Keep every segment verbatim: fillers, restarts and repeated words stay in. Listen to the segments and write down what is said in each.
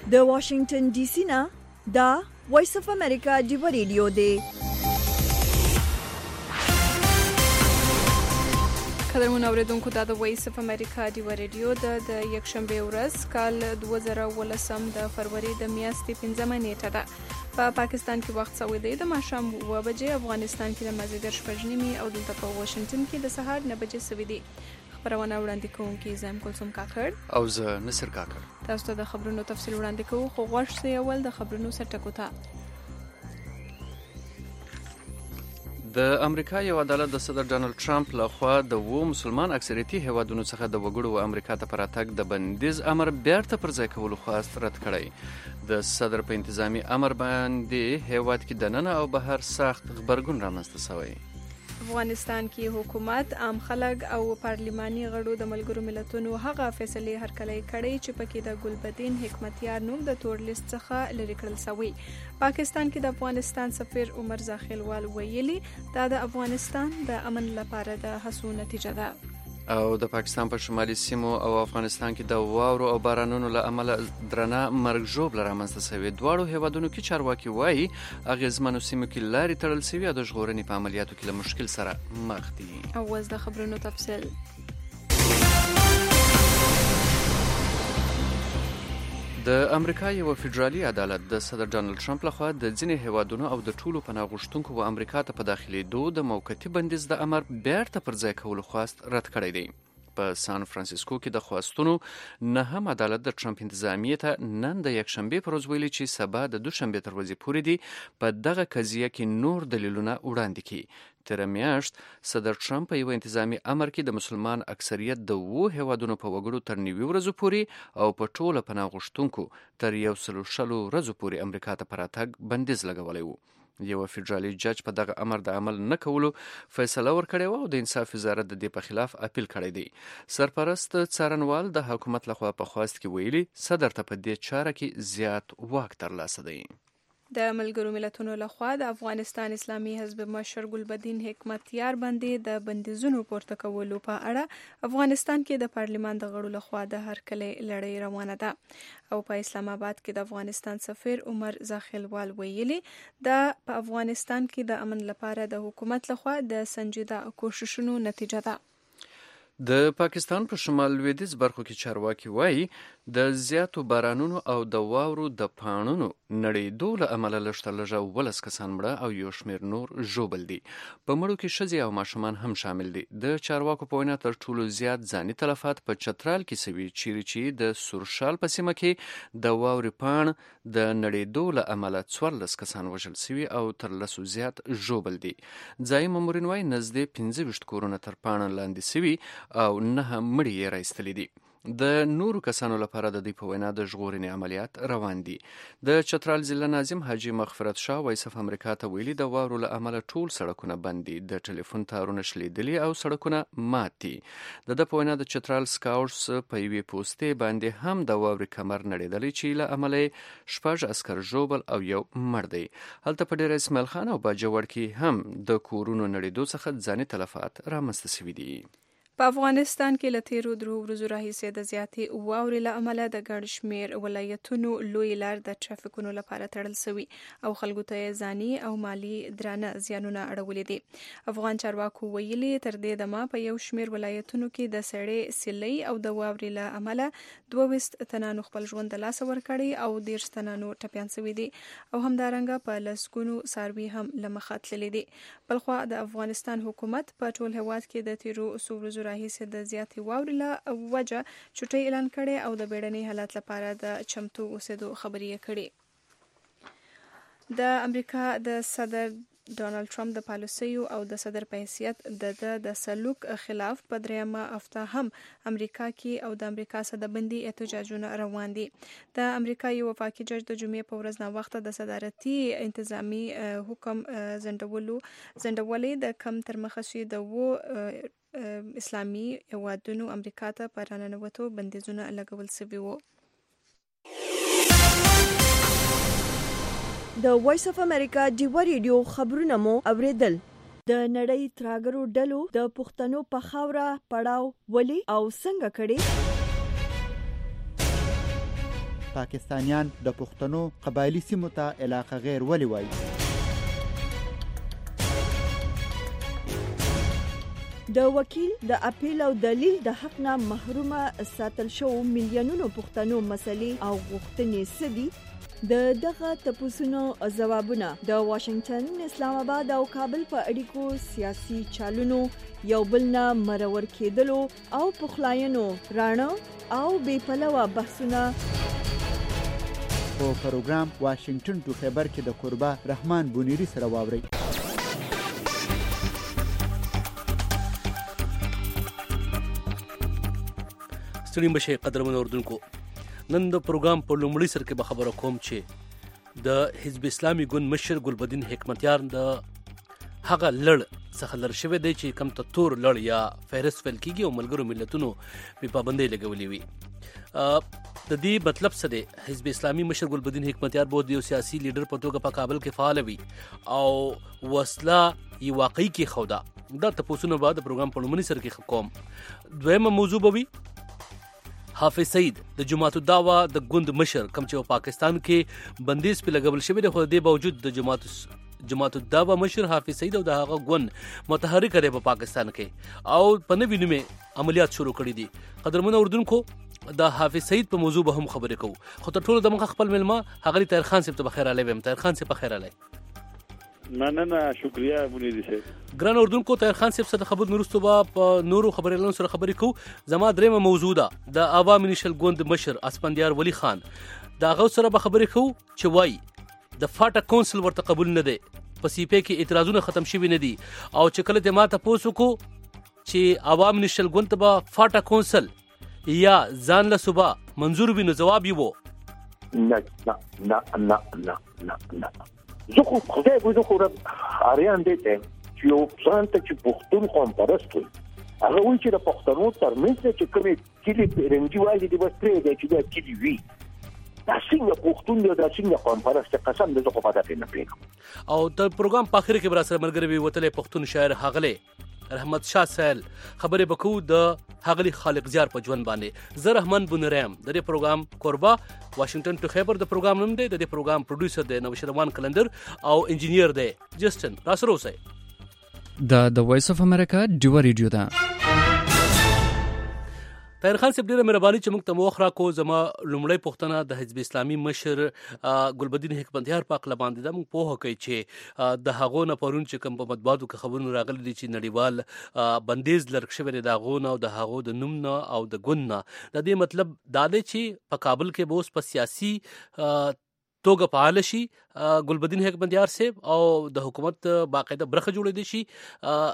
د واشنگټن ډي سي نه دا وایس اف امریکا دیو ریډیو دی. قدرمن اوریدونکو دا د وایس اف امریکا دیو ریډیو د د یکشنبه ورځ کال دوه زره ولسم د فروری د میاشتې پنځمه نیټه ده. په پا پاکستان کې وخت سوی دی د ماښام اوه بجې، افغانستان کې د مازدیګر شپږ نیمې او دلته په واشنگټن کې د سهار نه بجې سوی دی. خبرونه وړاندې کوونکی زم کلثوم کاکړ او زه نصر کاکړ. تاسو ته د خبرونو تفصیل وړاندې کوو، خو غوښ سي اول د خبرونو سرټکو ته. د امریکا یو عدالت د صدر ډانلډ ټرمپ لخوا د وو مسلمان اکثریتي هیوادونو څخه د وګړو امریکا ته پر راتګ د بندیز امر بیرته پر ځای کولو خواست رد کړی. د صدر په انتظامی امر باندې هیواد کې د ننه او بهر سخت غبرګون رامنځته شوی. افغانستان کې حکومت، عام خلک او پارلماني غړو د ملګرو ملتونو هغه فیصلې هرکلی کړي چې پکې د ګلبدین حکمتیار نوم د تور لیست څخه لرې کړل شوی. پاکستان کې د افغانستان سفیر عمر زاخیلوال ویلي دا د افغانستان د امن لپاره د هڅو نتیجه ده. او د پاکستان په شمالي سیمو او افغانستان کې د واورو او بارانونو له امله درنه مرګ ژوبله رامنځته شوې. دواړو هیوادونو کې چارواکي وایي اغېزمنو سیمو کې لارې تړل شوي او د ژغورنې په عملیاتو کې له مشکل سره مخ دي. او اوس د خبرونو تفصیل. د امریکا یو فدرالي عدالت د صدر ډانلډ ټرمپ لخوا د ځینې هیوادونو او د ټولو پناه غوښتونکو و امریکا ته په داخلېدو د موقتي بندیز د امر بیرته پر ځای کولو خواست رد کړی دی. په سان فرانسیسکو کې د خواستونو نهم عدالت د ټرمپ انتظامیې ته نن د یکشنبې پر ورځ ویلي چې سبا د دوشنبې تر ورځې پورې دی په دغه قضیه کې نور دلیلونه وړاندې کړي. تېره میاشت صدر ټرمپ په یو انتظامي امر کې د مسلمان اکثریت د وو هیوادونو په وګړو تر نوي ورځو پورې او په ټوله پناه غوښتونکو تر یو سلو شلو ورځو پورې امریکا ته پر راتګ بندیز لګولی وو. یو فدرالي جج په دغه امر د عمل نه کولو فیصله ورکړې وه او د انصاف وزارت د دې په خلاف اپیل کړی دی. سرپرست څارنوال د حکومت لخوا په خواست کې ویلي صدر ته په دې چاره کې زیات واک ترلاسه دی. د ملګرو ملتونو لخوا د افغانستان اسلامي حزب مشر ګلبدین حکمتیار باندې د بندیزونو پورته کولو په اړه افغانستان کې د پارلمان د غړو لخوا د هرکلی لړۍ روانه ده. او په اسلام آباد کې د افغانستان سفیر عمر زاخیلوال ویلي دا په افغانستان کې د امن لپاره د حکومت لخوا د سنجیده کوششونو نتیجه ده. د پاکستان په شمال لویدیځ برخو کې چارواکي وایي د زیاتو بارانونو او د واورو د پاڼونو نړېدو له امله لږ تر لږه ولس کسان مړه او یو شمېر نور ژوبل دي. په مړو کې ښځې او ماشومان هم شامل دي. د چارواکو په وینا تر ټولو زیات ځاني تلفات په چترال کې سوي، چیرې چې د سورشال په سیمه کې د واورې پاڼ د نړېدو له امله څوارلس کسان وژل سوي او تر لسو زیات ژوبل دي. ځایي مامورین وایي نږدې پنځه ویشت کورونه تر پاڼه لاندې سوي او نه مړي یې رایستلي دي. د نورو کسانو لپاره د دوی په وینا د ژغورنې عملیات روان دي. د چترال ضلع ناظم حاجي مغفرت شاه وایس اف امریکا ته ویلي د واورو له امله ټول سړکونه بند دي، د ټلیفون تارونه شلیدلي او سړکونه مات دي. د ده په وینا د چترال سکاوټس په یوې پوستې باندې هم د واورې کمر نړېدلی چې له امله شپږ عسکر ژوبل او یو مړ دی. هلته په ډېره اسماعیل خان او باجوړ کې هم د کورونو نړېدو څخه ځاني تلفات رامنځته شوي دي. په افغانستان کې له تیرو درو ورځو راهیسې د زیاتې واورې له امله د ګڼ شمېر ولایتونو لوی لار د ټرافیکونو لپاره تړل شوي او خلکو ته یې ځاني او مالي درانه زیانونه اړولي دي. افغان چارواکو ویلي تر دې دمه په یو شمېر ولایتونو کې د سړې سیلۍ او د واورې له امله دوه ویشت تنانو خپل ژوند د لاسه ورکړی او دېرش تنانو ټپیان شوي دي او همدارنګه په لسګونو څاروي هم له مخه تللي دي. بلخوا د افغانستان حکومت په ټول هېواد کې د تیرو څو ورځو راهیسې د زیاتې واورې له وجه چوټۍ اعلان کړې او د بیړني حالت لپاره د چمتو اوسېدو خبرې یې کړې. د امریکا د صدر ډانلډ ټرمپ د پالیسیو او د صدر په حیثیت د د د سلوک خلاف په دریمه هفته هم امریکا کې او د امریکا صدبندي احتجاجونه روان دي. د امریکا یو وفاقي جج د جمعې په ورځ ناوخته د صدارتي انتظامی حکم ځنډولو ځنډولې د کم تر مخه شي د وو اسلامي هیوادونو امریکا ته په راننوتو بندیزونه لګول شوي وو. د وایس اف امریکا دیو ریډیو خبرونه مو اوریدل. د نړۍ تراګرو ډلو د پښتنو په خاوره پړاو ولي او څنګه کړي. پاکستانیان د پښتنو قبایلی سیمو ته علاقه غیر ولې وایي؟ د وکیل د اپیل او دلیل د حق نه محرومه ساتل شو میلیونونو پښتنو مسلې او غوښتنې سدي د دغه تپوسونو ځوابونه د واشنگټن، اسلام آباد او کابل په اړیکو سیاسي چالونو یو بل نه مرور کېدلو او پخلاینو رانه او بې پلوه بحثونه په پروګرام واشنگټن ټو خیبر کې د قربا رحمان بونیری سره واورئ. ستړي مشه قدرمن اردوونکو، نن د پروګرام په لومړي سر کې به خبره کوم چې د حزب اسلامي ګوند مشر ګلبدین حکمتیار د هغه لړ څخه لر شوی دی چې کم ته تور لړ یا فهرست فیل کیږي او ملګرو ملتونو په پابندۍ لګولې وي. د دې مطلب څه دی؟ حزب اسلامي مشر ګلبدین حکمتیار به د یو سیاسي لیډر په توګه په کابل کې فعال وي او وسله یې واقعي کې خودا. دا تاسو بعد د پروګرام په لومړي سر کې کوم. دویمه موضوع به وي حافظ سعید د جماعت الدعوه د ګوند مشر کم چې پاکستان کې بندیز په لګول شوی دی، خو د دې باوجود د جماعت جماعت الدعوه مشر حافظ سعید او د هغه ګوند متحرک دی په پاکستان کې او په نوې نیمه عملیات شروع کړي دي. قدرمن اردوونکو، د حافظ سعید په موضوع به هم خبرې کوو، خو تر ټولو د مخه خپل ملما هغه طاهر خان صاحب ته بخیر علی ویم. طاهر خان صاحب بخیر علی. نه نه نه شکریا بونیری صاحب. ګران اردوونکو، طاهر خان صاحب سره خبر نورستو با په نورو خبرېلونو سره خبرې کوو. زما درېمه موضوع ده د عوامي نشل ګوند مشر اسپندیار ولی خان. دا غو سره به خبرې کوو چې وای د فاټا کونسل ورته قبول نه دی، په سی پی کې اعتراضونه ختم شوي نه دي او چې کله د ماته پوسو کو چې عوامي نشل ګوند ته به فاټا کونسل یا ځان له صوبا منظور وي، نو جواب یې وو نه نه نه نه نه نه نه زه خو خدای به زه خو اریان دی چې یو ځان ته چې پښتون قوم پرست وي، هغه وایي چې د پښتنو ترمنځ چې کومې کلي رنجي والي دي بس پرې دی چې دا کلي وي. دا څنګه پښتون دی، دا څنګه قوم پرست؟ قسم دې زه خو په دې نه پوهېږم. او د پروګرام په اخر کې به راسره ملګری وي وتلی پښتون شاعر ښاغلی رحمت شاه سهیل. خبرې به کوو د ښاغلي خالق زیار په ژوند باندې. زه رحمان بونریم د دې پروګرام کوربه، واشنگټن ټو خیبر د پروګرام نوم دی، د دې پروګرام پروډوسر دی نوشروان کلندر او انجینیر دی جسټن. راسره اوسئ. دا د وایس اف امریکا ډیو ریډیو ده. طاهر خان صاحب ډیره مهرباني چې موږ ته موخ راکو. زما لومړی پوښتنه د حزب اسلامي مشر ګلبدین حکمتیار په اړه باندې ده. موږ پوهه کوي چې د هغو نه پرون چې کوم په مطبوعاتو کې خبرونه راغلي دي چې نړیوال بندیز لرګ شوی دی د هغو نه او د هغو د نوم نه او د ګوند نه. د دې مطلب دا دی چې په کابل کې به اوس په سیاسي توګه فعال شي ګلبدین حکمتیار صاحب او د حکومت باقاعده برخه جوړېدی شي.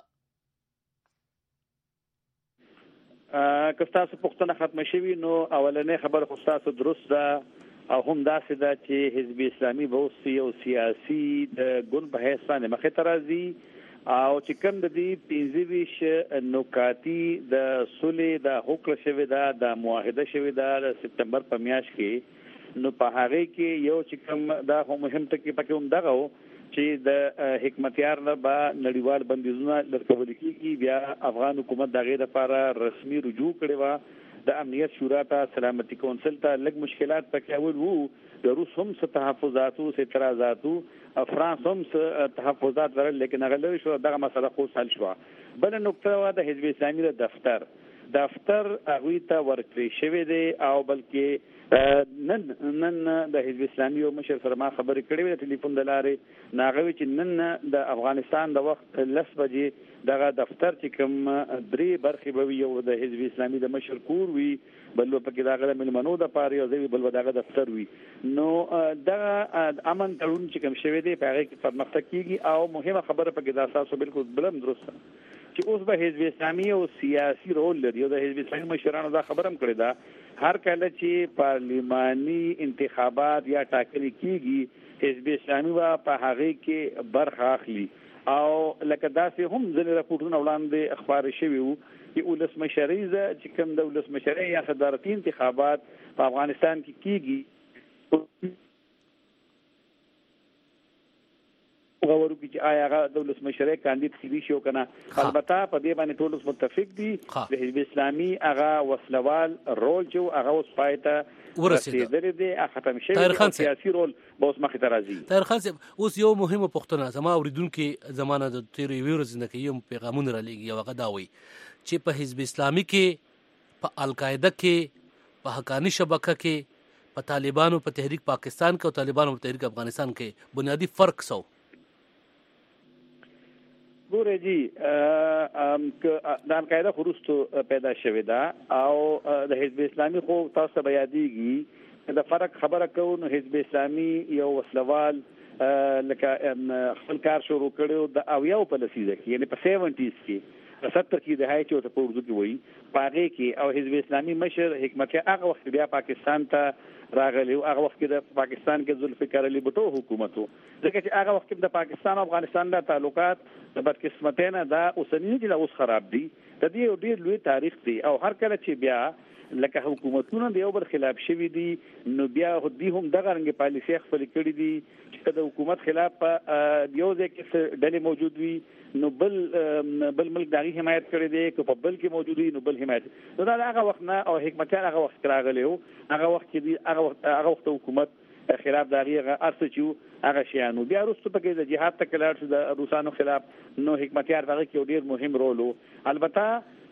که ستاسو پوښتنه ختمه شوي نو اولنۍ خبره خو ستاسو درست ده او هم داسې ده چې حزب اسلامي به اوس یو سیاسي د ګوند په حیث باندې مخې ته راځي او چې کوم د دې پنځه ویشت نکاتي د صلحې د هوکړه شوې ده، د معاهده شوې ده د سپتمبر په میاشت کې، نو په هغې کې یو چې کوم دا خو مهم ټکي پکې هم دغه و چې د حکمتیار نه به نړیوال بندیزونه لرکول کېږي. بیا افغان حکومت د هغې لپاره رسمي رجوع کړې وه د امنیت شورا ته، سلامتي کونسل ته. لږ مشکلات پکې اول وو، د روس هم څه تحفظات وو، څه اعتراضات وو، فرانس هم څه تحفظات لرل، لیکن هغه لرې شو. دغه مسله خو حل شوه. بله نکته وه د حزب اسلامي د دفتر دفتر هغوی ته ورکړی شوی دی او بلکې نن نن د حزب اسلامي او مشر سره ما خبرې کړې وې د ټلیفون د لارې، نو هغه وایي چې نن د افغانستان د وخت لس بجې دغه دفتر چې کوم درې برخې به وي، یو د حزب اسلامي د مشر کور وي، بل به پکې د هغه د مېلمنو دپاره یو ځای وي، بل به د هغه دفتر وي. نو دغه امن تړون چې کوم شوی دی په هغې کې پرمختګ کېږي. او مهمه خبره پکې دا ستاسو بالکل بل هم درسته چې اوس به حزب اسلامي او سیاسي رول لري. او د حزب اسلامي مشرانو دا خبره هم کړې ده، هر کله چې پارلیماني انتخابات یا ټاکنې کېږي حزب اسلامي به په هغې کې برخه اخلي. او لکه داسې هم ځینې راپورټونه وړاندې خپاره شوي وو چې ولسمشریزه چې کوم د ولسمشرۍ یا صدارتي انتخابات په افغانستان کې کېږي، غوړو کې آیا هغه د ولسمشر کاندید کیدی شو کنه. البته په دې باندې ټول متفق دي د حزب اسلامي هغه وسلوال رول چې هغه اوس پایته ورسېدل دي ختم شوی سیاسي رول به اوس مخې ته راځي. طاهر خان صاحب اوس یو مهمه پوښتنه زما اوریدونکو زمانه د تیرې ورځې نه کوي پیغامونه را لېږي او هغه دا وایي چې په حزب اسلامي کې په القاعده کې په حقانی شبکه کې په طالبانو په تحریک پاکستان کې او طالبانو په تحریک افغانستان کې بنیادی فرق سو ګوره جی د القاعده خروستو پیدا شوې ده او د حزب اسلامي خو تاسو به یادېږي د فرق خبره کوو نو حزب اسلامي یو وسلوال لکه خپل کار شروع کړو د اویاو په لسیزه کې یعنی په سیونټیز کې ستر کې د هاي چې ته په اردو کې وایي پاغه کې او حزب اسلامي مشر حکمت هغه وخت بیا پاکستان ته راغلی او هغه وخت کې د پاکستان کې ذوالفقار علي بھټو حکومت و ځکه چې هغه وخت کې د پاکستان او افغانستان د تعلقات د بدقسمتۍ دا اوسنی چې اوس خراب دي د دې ډېر لوی تاریخ دی او هر کله چې بیا لکه حکومتونه د یو بل خلاف شوي دي نو بیا هدي هم دغه رنګ پالیسي خپل کړی دي چې د حکومت خلاف یو ځکه ډلې موجود وي نو بل بل ملک دغه حمایت کړی دی که په بل کې موجود وي نو بل حمایت نو دا هغه وخت نه او حکمت هغه وخت راغلی او هغه وخت کې هغه وخت هغه وخت حکومت خلاف دغه ارڅ چې هغه شیانو بیا وروسته پکې د جهاد تکلار د روسانو خلاف نو حکمت هغه کې ډیر مهم رول البته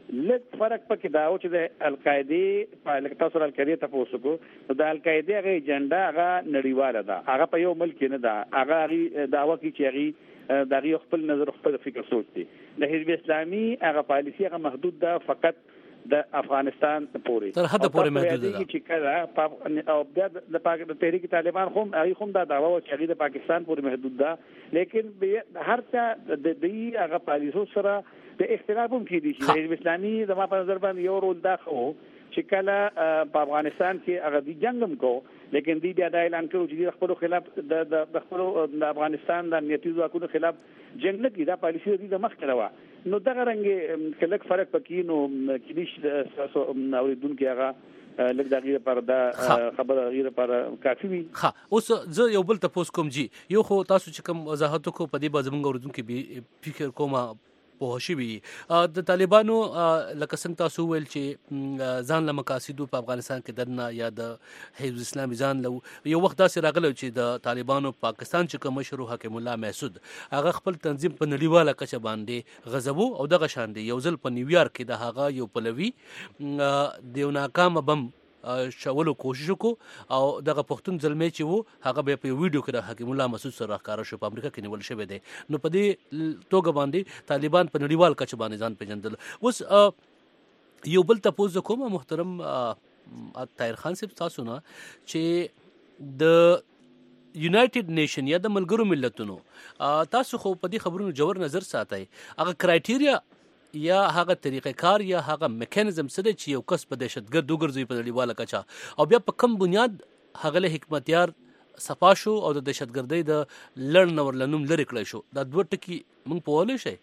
لږ فرق پکې دا او چې د القاعده په لکه تاسو القاعده ته پوسوکو د القاعده هغه ایجنډا هغه نړیواله ده هغه په یو ملک نه ده هغه دعوه کوي چې هغه دغه خپل نظر خپل فکر سوچ دي د حزب اسلامي هغه پالیسي هغه محدود ده فقط د افغانستان پورې تر حد پورې محدود ده چې کله او بیا د پاک د تحریک طالبان هم هغه هم دا دعوه او چې هغه د پاکستان پورې محدود ده لیکن هر څه د دې هغه پالیسو سره د اختلاف هم کېدي چې حزب اسلامي د ما په نظر باندې یو رول دا خو چې کله په افغانستان کې هغه د جنگم کو لیکن دی بیا دا اعلان کړو چې خپل خلاف د د خپل د افغانستان د امنیتي ځواکونو خلاف جنگ نه کیدا پالیسي د مخ کړوا نو دغه رنګ کلک فرق پکې نو کلیش تاسو اوریدونکو هغه لږ د غیر پر دا خبره غیر پر کافي وي ها اوس زه یو بل تاسو کوم جی یو خو تاسو چې کوم وضاحت کو په دې بازمنګ اوریدونکو فکر کومه په شوی د طالبانو لکه څنګه تاسو ویل چې ځان له مقاصدو په افغانستان کې دنه یا د حزب اسلامي ځان له یو وخت داسې راغلی چې د طالبانو پاکستان چې کوم مشر حکیم الله محسود هغه خپل تنظیم په نړیواله کچه باندې غضبو او دغه شان دی یو ځل په نیویارک کې د هغه یو پلوي د یو ناکام بم شاولو کوشش وکړو او دغه پښتون زلمی چې وو هغه به په ویډیو کې د حکیم الله مسعود سره ښکارا شو په امریکا کې نیول شوی دی نو په دې توګه باندې طالبان په نړیوال کچه باندې ځان پیژندل. اوس یو بل تاسو کوم محترم طاهر خان صاحب تاسو نه چې د یونایټډ نیشن یا د ملګرو ملتونو تاسو خو په دې خبرونو جوړ نظر ساتي هغه کرایټیریا یا هغه طریقې کار یا هغه میکانیزم سره چې یو کس په دهشتګرد وګرځي په نړیواله کچه او بیا په کم بنیاد هغه له حکمتیار صفا شو او د دهشتګردۍ د لړ نور لنوم لري کړی شو دا دوه ټکي موږ په ولې شي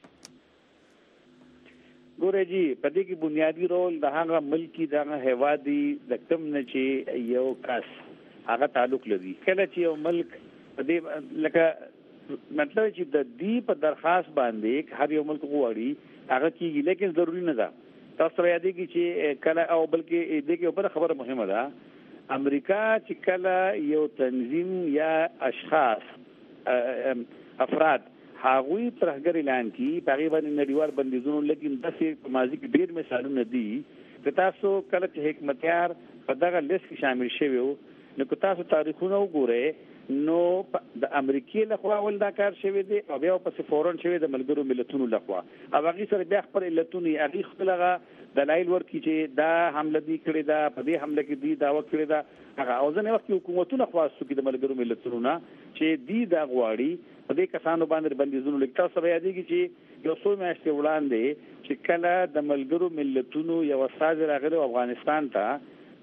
ګوره جی په دې کې بنیادی رول د هغه ملکی دغه هوادي د کم نه چې یو کس هغه تعلق لري کله چې یو ملک په دې لکه مطلب چې د دې په درخواست باندې هر یو ملک غواړي هغه کیږي لیکن ضروری نه ده تاسو یاد کړئ چې کله او بلکې دې کې بل خبره مهمه ده امریکا چې کله یو تنظیم یا اشخاص افراد هغوی ترهګر اعلان کی تقریبا نړیوال بندیزونو لیکن داسې په ماضي کې ډېر مثالونه دي چې تاسو کله چې حکمتیار په دغه لیست کې شامل شوی نو که تاسو تاریخونه وګورئ نو د امریکای له خوا ول دا کار شوی دی او بیا په فورن شوی د ملګرو ملتونو له خوا او هغه سره بیا خپل علتونه هغه خپلغه دلایل ورکړي چې دا حمله دی کړې ده په دې حمله کې دی داوا کړې ده هغه او ځنه وخت حکومتونه خواستو کې د ملګرو ملتونو نه چې دی دا غواړي په دې کسانو باندې بندیزونه لیکتا سره یادېږي چې یو څو میاشتې وړاندې چې کله د ملګرو ملتونو یو استاد راغلی افغانستان ته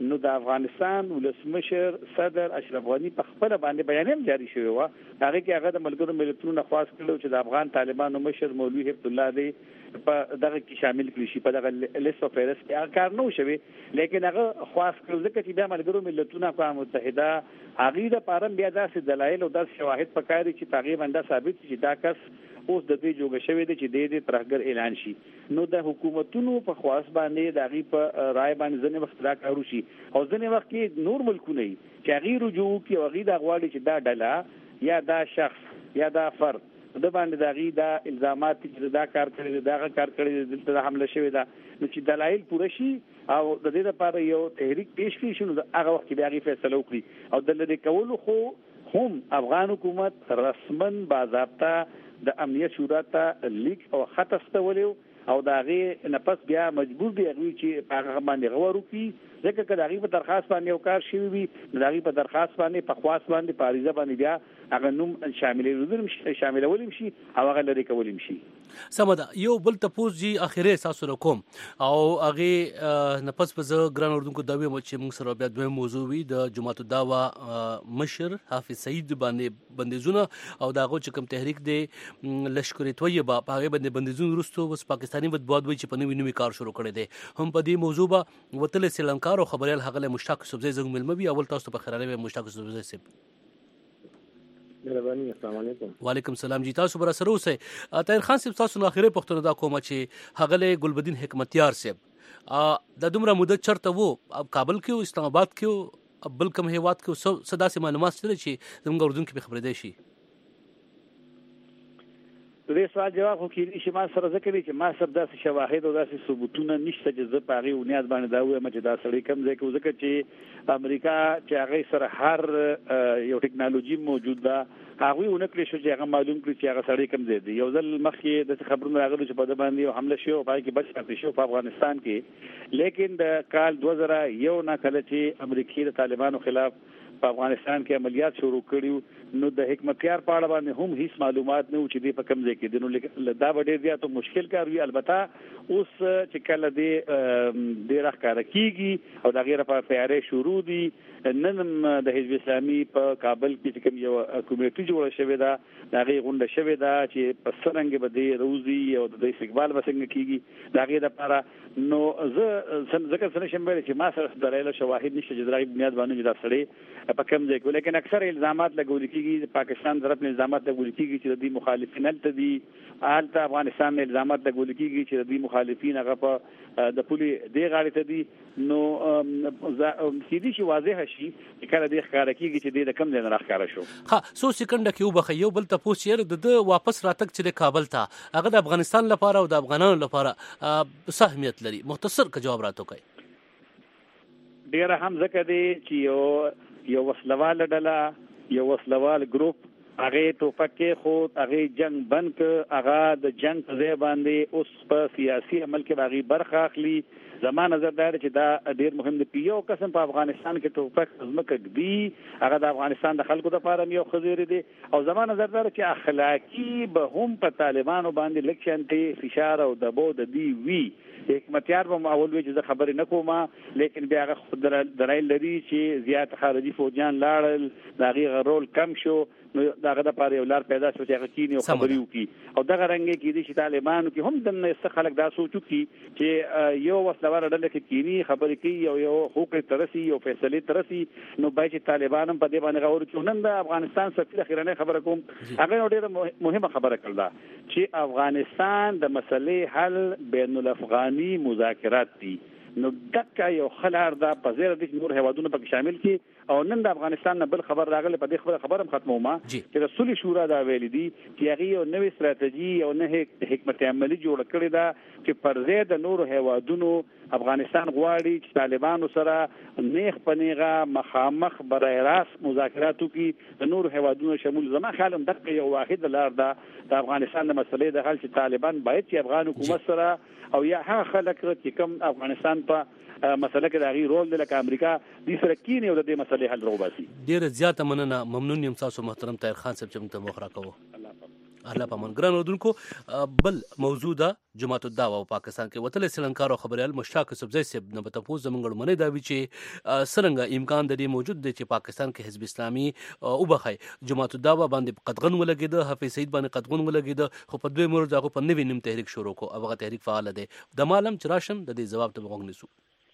نو د افغانستان ولسمشر صدر اشرف غنی په خپل باندې بیانیم جاری شوی و هغه کې هغه د ملګرو ملتونو خواست کړو چې د افغان طالبانو مشر مولوی هبت الله دی په دغه کې شامل کړي شي په دغه لیست اف فیرس کې کار نو شوی لیکن هغه خواست کړو ځکه چې بیا ملګرو ملتونو اقوام متحده هغه د پارم بیا داسې دلایل او داسې شواهد پکاري چې تقریبا دا ثابت چې دا کس اوس د دې جوګه شوی دی چې د دې ترهګر اعلان شي نو د حکومتونو په خواص باندې د غي په رائے باندې ځنې وخت را کارو شي او ځنې وخت کې نور ملکونه چې غیر رجوع کې او غي د غواړي چې دا ډله یا دا شخص یا دا فرد د باندې د غي دا الزامات چې دا کار کړی دا کار کړی دلته حمله شوی دا نو چې دلایل پوره شي او د دې لپاره یو تحریک پیش کړي شنو هغه وخت بیا غي فیصله وکړي او د لری کولو خو هم افغان حکومت رسمن باضابطه د امنیت شورا ته لیک او خط استولیو او دا غي نفس بیا مجبور دی غوي چې هغه باندې غوړو کی ځکه چې دا غي په درخواست باندې یو کار شوی وي دا غي په درخواست باندې په خواص باندې پاریزه باندې بیا هغه نوم شاملې شاملول شي او هغه لري کول شي سمدا یو بل تپوس جی اخیره اساس کوم او هغه نفس په ز ګران اردوونکو دوی چې موږ سره بیا دوی موضوع وي د جماعت الدعوا مشر حافظ سعید باندې بندیزونه او داغه چې کوم تحریک دی لشکری طیبه هغه باندې بندیزونه وروسته وس پاکستاني بدبواد وي چې په نوې نوې کار شروع کړي دي هم په دې موضوع به وتل سریلانکا او خبريال هغه مشتاق سبزی زنګ ملمبي اول تاسو په خیراله مشتاق سبزی سي مهرباني السلام علیکم وعلیکم السلام جی تاسو بر سره اوسئ طاهر خان صاحب تاسو نو اخیری پښتون دا کومه چې هغه ګلبدین حکمتیار صاحب د دومره مدت چرته وو کابل کې اسلام آباد کې بل کوم هیواد کې صدا سي معلومات شته چې زموږ اردن کې خبرې دی شي د دې سوال جواب خو کې چې ما سره ذکر چې ما سره داسې شواهد او داسې ثبوتونه نشته چې زه په هغه بنیاد باندې دا وایم چې دا سړی کم ځای کې ذکر چې امریکا چې هغه سره هر یو ټکنالوژي موجود ده هغه ونکړي شو چې هغه معلوم کړي چې هغه سړی کم ځای دی یو ځل مخکې د خبرونو راغلي چې په د باندې حمله شو او پای کې بچ پاتې شو په افغانستان کې لیکن د کال دوه زره یو نه کله چې امریکای د طالبانو خلاف په افغانستان کې عملیات شروع کړیو نو د حکمتیار په اړه باندې هم هیڅ معلومات نه و چې دې په کوم ځای کې دنو دا ډېر زیات مشکل کار وی البته اوس چې کله دې ډېر ښکار کیږي او دا غیره په تیارې شروع دي نن د حزب اسلامي په کابل کې کوم یو کمیټه جوړه شوې ده دا غي غونډه شوې ده چې په څنګه به د روزي او د استقبال وسنګ کیږي دا غي د لپاره نو زه سم ذکر سره شم چې ما سره دلایل شواهد نشته چې درای بنیاد باندې دا سړی په کوم ځای کې لیکن اکثر الزامات لګول کیږي پاکستان طرف نه الزامات لګول کیږي چې د مخالفین ته دي حالت افغانستان نه الزامات لګول کیږي چې د مخالفین هغه په د پولي دی غاړه ته دي نو سیدی شي واضح شي کله د ښکار کیږي چې د کم ځای نه ښکار شو ها سو سکند کې وبخ یو بل ته پوښتنه د واپس راتګ چې د کابل ته هغه د افغانستان لپاره او د افغانانو لپاره سهمیت لري مختصر کا جواب راته کوي ډیر هم ځکه دی چې یو یو وسلوال ډله یو وسلوال ګروپ هغه ټوپکې خو هغه جنگ بند ک هغه د جنگ په ځای باندې اوس په سیاسي عمل کې باغی برخه اخلي زمانه نظر دار چې دا ډیر مهم دی یو قسم په افغانستان کې ټوپک زمکه دی هغه د افغانستان د خلکو لپاره یو خزیر دی او زمانه نظر دار چې اخلاقی به هم په طالبانو باندې لکشنته فشار او دبو د دی وی حکمتیار به اول وی چې خبرې نکوم لیکن بیا هغه درایل لري چې زیات خارجي فوجان لاړل دا غي رول کم شو نو داغه د پاره یو لار پیدا شو چې هغه کینی او خبري وکي او دغه رنګ کې دي چې طالبانو کې هم د نه خلک دا سوچو کی چې یو وسلوال ډله کې کینی خبري کوي او یو حقوق ترسي او فیصله ترسي نو بای چې طالبانو په دې باندې غوړ چې نن د افغانستان سفیر اخیرانه خبره کوم هغه ډېره مهمه خبره کړله چې افغانستان د مسلې حل بین الافغاني مذاکرات دي نو دکا یو خلار دا په زیر د نور هوادونو په شامل کی او نن د افغانستان نه بل خبر راغله په دې خبره خبرم ختمو ما چې رسول شورا دا ویل دي چې هغه یو نوې ستراتیژي او نه حکمت عملی جوړ کړی دا چې پر زید نور هوادونو افغانستان غواړي چې طالبانو سره نیغ پنیغه مخامخ برای راست مذاکراتو کې د نور هوادونو شمول زما خیالم دغه یو واحد لار ده د افغانستان د مسلې د حل چې طالبان باید چې افغان حکومت سره او یا هغه خلک چې کوم افغانستان په مسله کې د غیر رول د لکه امریکا د سره کینی او د دې مسلې حل روباسي ډیر زیاته مننه ممنون یم تاسو محترم طاهر خان صاحب چې موږ ته مخ راکوه الله پامان ګران اردوونکو بل موضوع ده جماعت الدعوه او پاکستان کې وتل سلنکار او خبريال مشتاق سبزی سب نه بتپوز زمنګړ منې دا وی چې سرنګ امکان د دې موجود دی چې پاکستان کې حزب اسلامي او بخای جماعت الدعوه باندې قدغن ولګید حفیظ سعید باندې قدغن ولګید خو په دوی مور ځاغو په نوې نیم تحریک شروع کو هغه تحریک فعال دی د مالم چراشم د دې جواب ته وګورئ نسو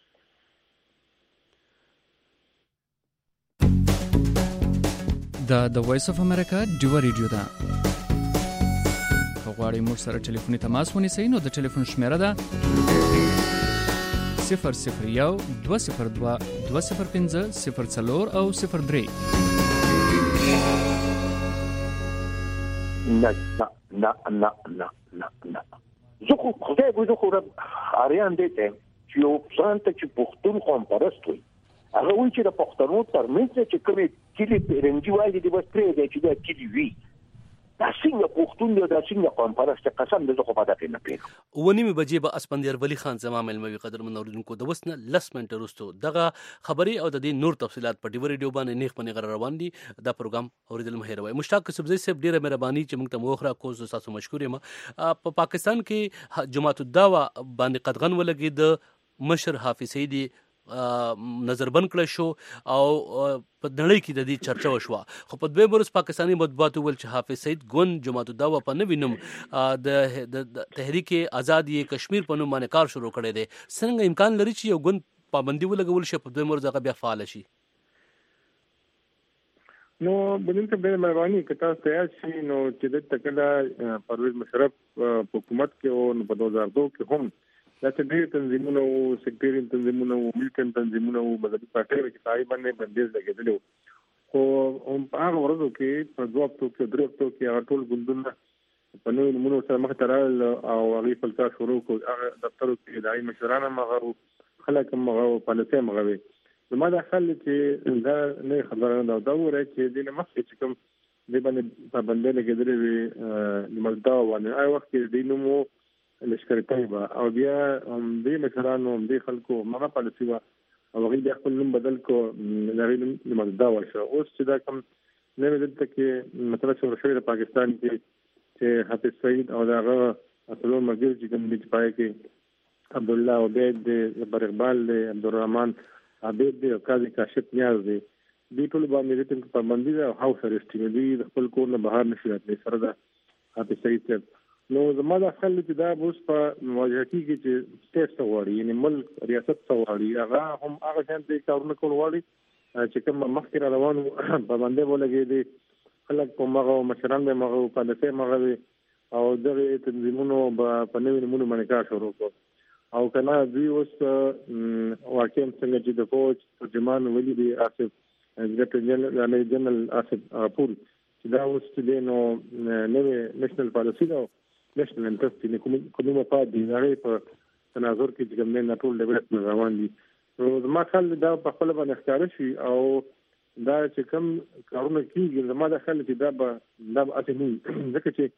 دا د وایس اف امریکا ډیو ریډیو ده غواړئ موږ سره ټلیفوني تماس ونیسئ نو د ټلیفون شمیره ده صفر صفر یو دوه صفر دوه دوه صفر پنځه صفر څلور او صفر درې نه نه نه نه نه نه نه زه خو خدای ګوزو خو رب اریان دی ته چې یو ځان ته چې پښتون قوم پرست وي هغه وایي چې د پښتنو ترمنځ چې کومې کلي رنجي وایي دي بس پرې دی چې دا کلي وي دا څنګه پښتون دی دا څنګه قوم پرست قسم دې خو پاتې نه پیږ ونیمه بجې به اسپندر ولی خان زما ملموي قدر من اوریدونکو د وسنه لس منټه وروسته دغه خبري او د دې نور تفصيلات په ډیو ریډیو باندې نیخ پنی غره روان دي دا پروګرام اوریدل مهروي مشتاق سبزی صاحب ډیره مهرباني چې موږ ته موخره کوز تاسو مشکور یم په پاکستان کې جماعت الدعوه باندې قدغن ولګي د مشر حافظ سعیدی نظر بند کړی شو او په نړۍ کې د دې چرچا وشوه خو په دوی برس پاکستاني مطبوعاتو ول چې حافظ سعید ګوند جماعت الدعوه په نوې نوم د تحریک آزادي کشمیر په نوم باندې کار شروع کړی دی څنګه امکان لري چې یو ګوند پابندي ولګول شي په دوی مرز هغه بیا فعال شي نو بلین ته ډېر مهرباني کته تیار شي نو چې د تکلا پرویز مشرف حکومت کې او په دوه هزار دوه کې هم دا چې ډېر تنظیمونه او سیکټریال تنظیمونه او ملکن تنظیمونه او مذهبي پارټیو چې پای باندې بندیز لګېدل خو هم هغه ورځو کې په دوه هفتو کې درې هفتو کې هغه ټول ګوندونه په نوې نمونه سره مخ ته راغلل او هغې فلسفه شروع کړو هغه دفترو کې اداري مشران هم هغه خلک هم هغه پالیسۍ هم هغه وي زما دا خیال چې دا نه خبره نه دا وره چې دې نه مخکې چې کوم دې باندې پابندۍ لګېدلې وي جماعت الدعوه باندې هغه وخت کې دې نومو لشکره طیبه او بیا دې مشرانو دې خلکو مغه پالیسي وا او هغه بیا خپل نوم بدل کو لري نوم الدعوه شو اوس چې دا کوم نه دلته کې مطلب شو شوی د پاکستان کې چې حافظ سعید او داغه اصلو مګر چې کوم دې پای کې عبد الله عبید جبر اقبال عبدالرحمن عبید دی او قاضي کاشف نیاز دی دې ټول باندې دې ټول پابندي او هاوس ارست دی خپل کور نه بهر نشي راتلی سره دا حافظ سعید نو زما د خپل چې دا اوس په مواجهه کې چې سټیټ سوالي یعنی ملک ریاست سوالي هغه هم هغه څنګه کارونه کول وړي چې کوم مخکې روانو په باندې ولګي دي خلک په مغه مشران به مغه په لته مغه او دغه تنظیمونو په نوې نمونه باندې کار شروع کړ او کله دوی اوس واقعا څنګه چې د فوج ترجمان ولی دی آصف جنرال جنرال آصف پور چې دا اوس د نو نوې نېشنل پالیسي دا نېشنل انټرست نه کوم کومه پاتې دی هغه په تناظر کې چې کوم نه ټول ډیولپمنټ روان دي نو زما خل دا په خپل باندې ښکار شي او دا چې کوم کارونه کیږي زما د خل چې دا به دا اته نه ځکه چې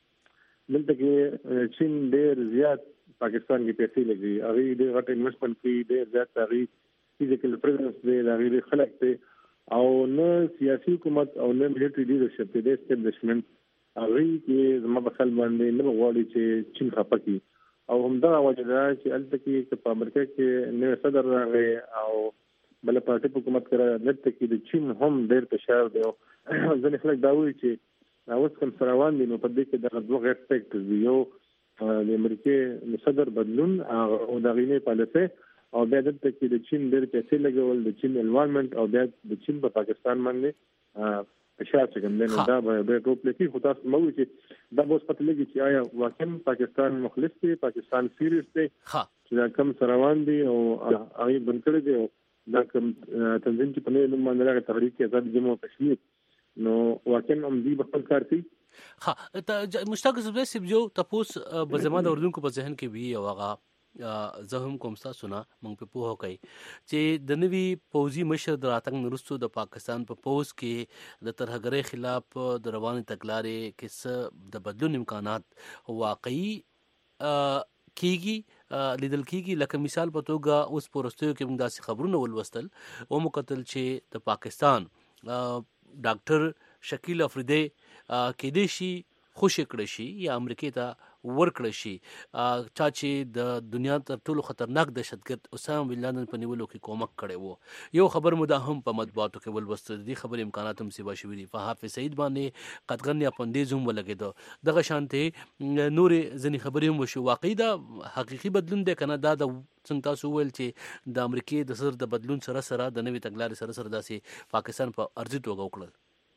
دلته کې چین ډېر زیات پاکستان کې پیسې لګي هغه ډېر غټ انویسټمنټ کوي ډېر زیات هغه فزیکل پریزنس دی هغه خلک ته او نه سیاسي حکومت او نه ملټری لیډرشپ دی اسټابلیشمنت هغه کې زما په خل باندې نه غواړي چې چین خپکی او همدا وجه ده چې الته کې په امریکا کې نوې صدر راغی او بل پارټي حکومت کرا نت کې د چین هم ډېر فشار دی ځنې خلک دا وایي چې اوس کوم سروان دي نو په دې کې د دوه غیر فیکټرز یو د امریکا صدر بدلون او د غینې پالیسي او بیا د کې د چین ډېر پیسې لګول د چین انوایرنمنت او بیا د چین په پاکستان باندې فشار څنګه نه دا به ټوپ لکی خو تاسو مو چې دا اوس پته لګي چې آیا واقعا پاکستان مخلص دی پاکستان سیریس دی چې دا کم سروان دي او هغه بنکړي دي دا کوم تنظیم چې په نوم باندې راغی تحریک آزاد جمهور کشمیر نو واقعا هم دی په خپل کار کوي ها مشتاق زبیر سیب جو تاسو بزما د اردن کو په ذهن کې وی او هغه زه هم کوم تاسو نه مونږ په پوهه کوي چې د نوي پوزي مشر د راتنګ نرستو د پاکستان په پوز کې د ترهګرۍ خلاف د رواني تګلارې کې څه د بدلون امکانات واقعي کیږي لیدل کیږي لکه مثال په توګه اوس پورستیو کې موږ داسې خبرونه ولوستل او مقتل چې د پاکستان ډاکټر شکیل افریدی کې دې شي خوشی کړی شي یا امریکای ته ورکړی شي چا چې د دنیا تر ټولو خطرناک دهشتګرد اسامه بن لادن په نیولو کې کومک کړی وو. یو خبر مو دا هم په مطبوعاتو کې ولوسته دي خبر امکانات هم سیوا شوي دي په حافظ سعید باندې قطغن یا پندیز هم ولګېده دغه شانتې نورې ځینې خبرې هم وشو. واقعي دا حقیقي بدلون دی که نه دا د څنګه تاسو وویل چې د امریکای د سر د بدلون سره سره د نوې تګلارې سره سره داسې پاکستان په ارضي توګه وکړل؟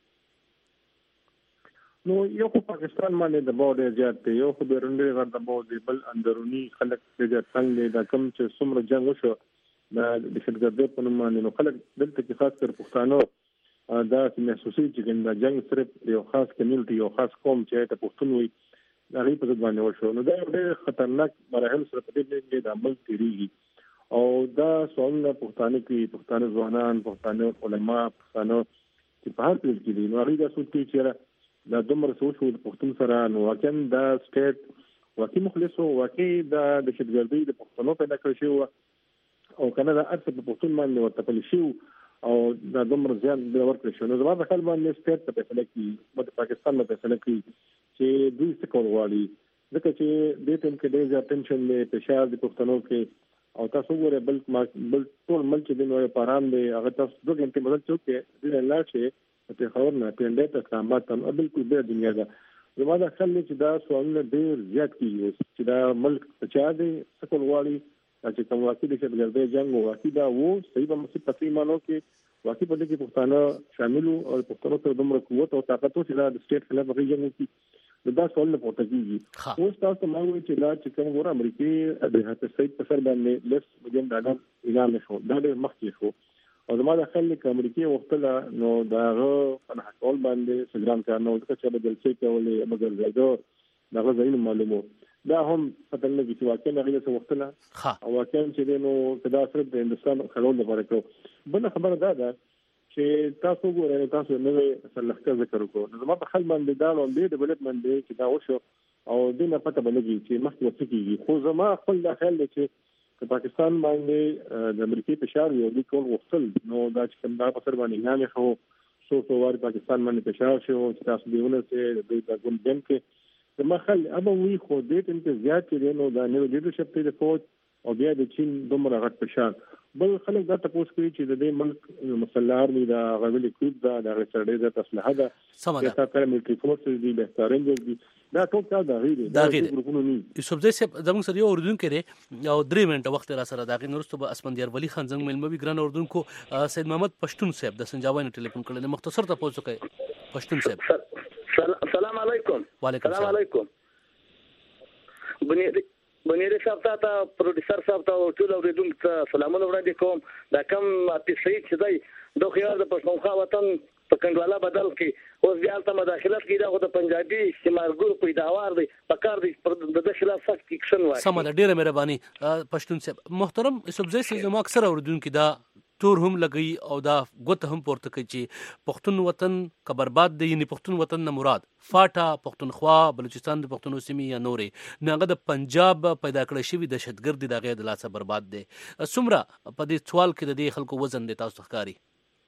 نو یو خو پاکستان باندې د باور ډېر زیات دی یو خو بیرونی غر د باور دی بل اندرونی خلک ډېر څنګه دی دا کم چې څومره جنگ وشو دا د دهشتګردۍ په نوم باندې نو خلک دلته کې خاص کر پښتانه دا محسوسي چې دا جنگ صرف یو خاص کمیونټي یو خاص قوم چې ته پښتون وي دا غي په ځد باندې وشو. نو دا ډېر خطرناک مراحل سره په دې کې د عمل تیریږي او دا سوالونه پښتانه کې پښتانه ځوانان پښتانه علما پښتانه چې په هر ځای کې دي نو هغه د سوچ چې دا دومره سوچو د پښتون سره نو واقعا دا سټیټ واقعي مخلص او واقعي د دهشتګردۍ د پښتنو پیدا کړی شو او کنه دا اصل په پښتون باندې ورته پلی شو او دا دومره زیات د ورکړ شو. نو زما د خپل باندې سټیټ په فیصله کې د پاکستان په فیصله کې چې دوی څه کول غواړي ځکه چې د ټیم کې ډېر زیات ټینشن دی فشار د پښتنو کې او تاسو وګورئ بل بل ټول ملک د نوې پاران دی هغه تاسو دوه غنټې مدد چوکې د لاړ شي په خبر نه پیندې ته سامات هم بالکل به دنیا دا زما د خل چې دا سوالونه ډېر زیات کیږي چې دا ملک چا دی څه کول غواړي چې کوم واقعي د دهشتګردۍ جنگ واقعي دا وو صحیح به مصیب پتی مانو کې واقعي په دې کې پښتانه شامل او پښتنو ته دومره قوت او طاقت او چې دا د سټیټ خلاف غي جنگ کې دا سوال نه پورته کیږي. اوس تاسو ما وایي چې دا چې کوم ګور امریکای د حافظ سعید په سر باندې لس مليون ډالر اعلان شو دا ډېر مخکې شو او زما د خل کې امریکای وختله نو داغه په حقول باندې سګرام کارنو د څه په دلته کولې مګر زړه داغه ځین معلومو دا هم پته نه کیږي واقعا هغه څه وختله او واقعا چې نو کدا صرف د هندستان خلول لپاره کو بل خبره دا ده چې تاسو ګورئ تاسو نوې سرلخته ذکر وکړو زما په خل باندې دا لون دی ډیولپمنٹ دی چې دا وشو او د نه پته بلګي چې مخکې وڅ کیږي خو زما خپل داخل دی چې په پاکستان باندې د امریکای فشار یو د ټول وختل نو دا چې کوم دا په سر باندې نه خو سو سو وار پاکستان باندې فشار شو چې تاسو دیونه سه د دې ګون بم کې د مخل ابو وی خو دې ټیم کې زیات کې نو دا نو لیدرشپ ته د فوج او بیا د چین دومره غټ فشار بل خلک دا تاسو کوي چې د دې ملک مسلح ارمي دا غوړي کوي دا د رسړې د تسلیح ده چې تاسو کله ملي فورس دي بهترین دي دا ټول کا دا غیره دا غیره یوسف زئی صاحب زموږ سره یو اردن کې او درې منټه وخت را سره دا غي نورستو به اسمندیار ولی خان زنګ ملمبي ګران اردن کو سید محمد پښتون صاحب د سنجاوی نه ټلیفون کړل مختصر ته پوښتنه کوي پښتون صاحب السلام علیکم وعلیکم السلام علیکم بنی بنیری صاحب ته پروډوسر صاحب ته ټول اوریدونکو ته سلامونه وړاندې کوم دا کم اپی سعید چې دی دوه خيار د پښتونخوا وطن په کندواله بدل کې اوس بیا ته مداخلت کیدا خو د پنجابي استعمارګر پیداوار دی په کار دی د د خلاف سخت اکشن وایي سم ده ډیره مهرباني پښتون صاحب محترم یوسف زئی صاحب زما اکثر اوریدونکو دا تور هم لګي او دا غوته هم پورته کوي چې پښتون وطن کا برباد دی یعنی پښتون وطن نه مراد فاټا پښتونخوا بلوچستان د پښتونو سیمې یا نورې ناغه د پنجاب پیدا کړی شوی دهشتګرد د غیر د لاسه برباد دی سمره په دې سوال کې د دې خلکو وزن دی تاسو ښکاری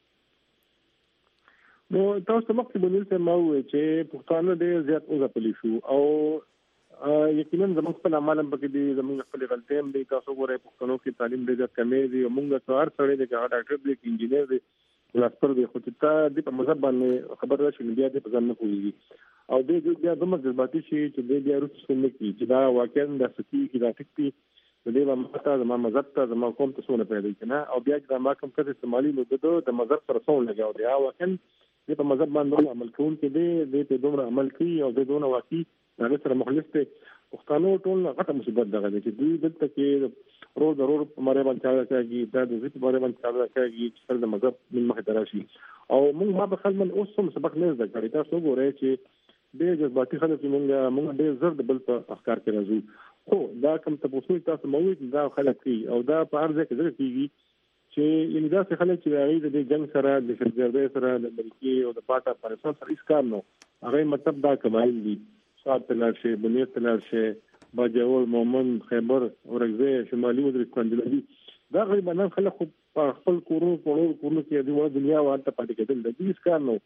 نو تاسو مخکې بنل ته ما وې چې پښتانه ډېر زیات اوځپلی شو او یقینا زموږ خپل عمل هم پکې دي زموږ خپل غلطۍ هم دي تاسو ګورئ پښتنو کې تعلیم ډېر زیات کمې دي او موږ ته هر سړی دی چې ډاکټر دی انجینر دی ولاسپر دی خو چې د په مذهب باندې خبر راشي بیا د ځان نه کوي او د بیا دومره جذباتي شي چې د بیا روس څخه کی چې دا واقعا د سکی کې دا ټکی د دې ماته زما مذهب ته زما قوم ته څونه پیدا کینا او بیا د ما کوم کته استعمالي نو د مذهب سره څون لګاو دی او واقعا د په مذهب باندې عمل کوون کې دی د دومره عمل کوي او د دومره واقعي هغه سره مخلص ته پښتنو ټول غټه مصیبت دغه چې دوی دلته کې روز ضرور ماره باندې راځي دا د دې ماره باندې راځي چې د مذهب من مخه دراشي او موږ ما به خپل من اوس هم سبق نه زده کړی تاسو ګورئ چې ډېر جذباتي خلک موږ موږ ډېر زر د بل په افکار کې راځو خو دا کوم تاسو تاسو مو وایي دا خلک کوي او دا په هر ځای کې ځکه کیږي چې یعنی دا څه خلک چې راغلي د جنگ سره د دهشتګردۍ سره د امریکای او د پاکستان پاکستان سره هیڅ کار نه هغه مطلب دا کمال دي صاد تلارشه بنیت تلارشه باجوړ مومن خیبر اورګزی شمالي وزیرستان دي دا غریبانه خلک خو په خپل کورونو په کورونو کې د دنیا وانه پاتې کېدل د دې کار نو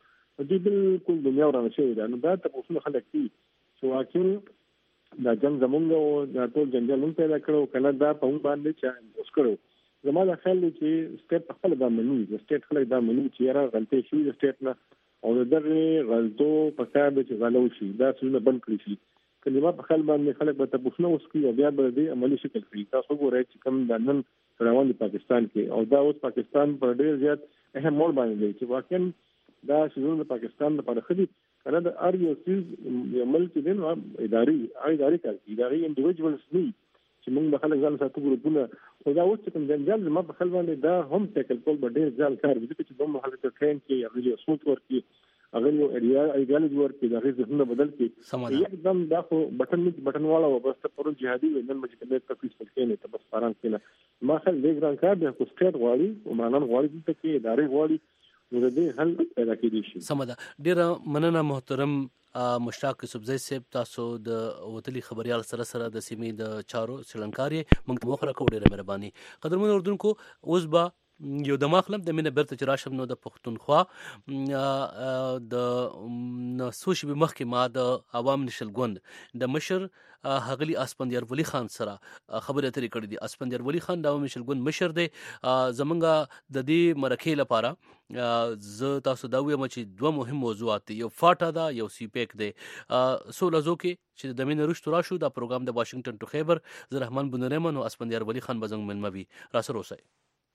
په دې بالکل دنیا ورانه شوې ده. نو دا تاسو خلک دي چې واقعي دا جنگ زمونږ او دا ټول جنجال مونږ پیدا کړو کنه دا په موږ باندې چې اوس کړو. زموږ خیال دی چې سټیټ خپل دا مني د سټیټ خلک دا مني چې را غلطي شوې د سټیټ نه او د دغه غلطو په کار به چې غلو شي دا څه بند کړی شي. کله په خپل باندې خلک به تاسو نو وسکي بیا به دې عملی شکل کړی. تاسو ګورئ چې کوم د نن روان دي پاکستان کې او دا اوس پاکستان پر ډېر زیات اهم مول باندې دی چې واقعا دا شنو د پاکستان لپاره خدي کنه د ار یو سیز عمل کې دین اداري اداري کوي اداري انډیویډوالز نه چې موږ د خلک ځان ساتو ګروپونه او دا اوس چې کوم جنجال زما په خپل باندې دا هم ټیکل کول به ډېر ځل کار وکړي چې دوه حالت ټرین کې هغه یو سموت ورکی هغه یو ایډیالوژي ورکی دا هیڅ نه بدل کې एकदम دا خو بٹن بٹن والا و بس ته پر جهادي نن مې کله تفصیل پکې نه ته بس فاران کې ما خل دې ګران کار د کوستر غواړي او مانن غواړي چې کې ادارې غواړي نو دې حل پیدا کېدی شي. سمدا ډېر مننه محترم مشتاق سبزی صاحب تاسو د وتلی خبريال سره سره د سیمې د چارو سلنکاري موږ مخره کو ډېر مهرباني. قدرمن اردوونکو اوس با یو د مخلم د مینه برته راشم نو د پښتونخوا د سوشي به مخکې ما د عوام نشل ګوند د مشر هغلی اسپندیار ولی خان سره خبرې اترې کړې دي. اسپندیار ولی خان د عوام نشل ګوند مشر دی. زمونږ د دې مرکې لپاره ز تاسو دا وایم چې دوه مهم موضوعات دي، یو فاټا دا یو سی پیک دی. سولزو کې چې د مینه رښتو راشو دا پروګرام د واشنگټن ټو خیبر ز رحمان بن رحمان او اسپندیار ولی خان بزنګ منموي را سره اوسئ.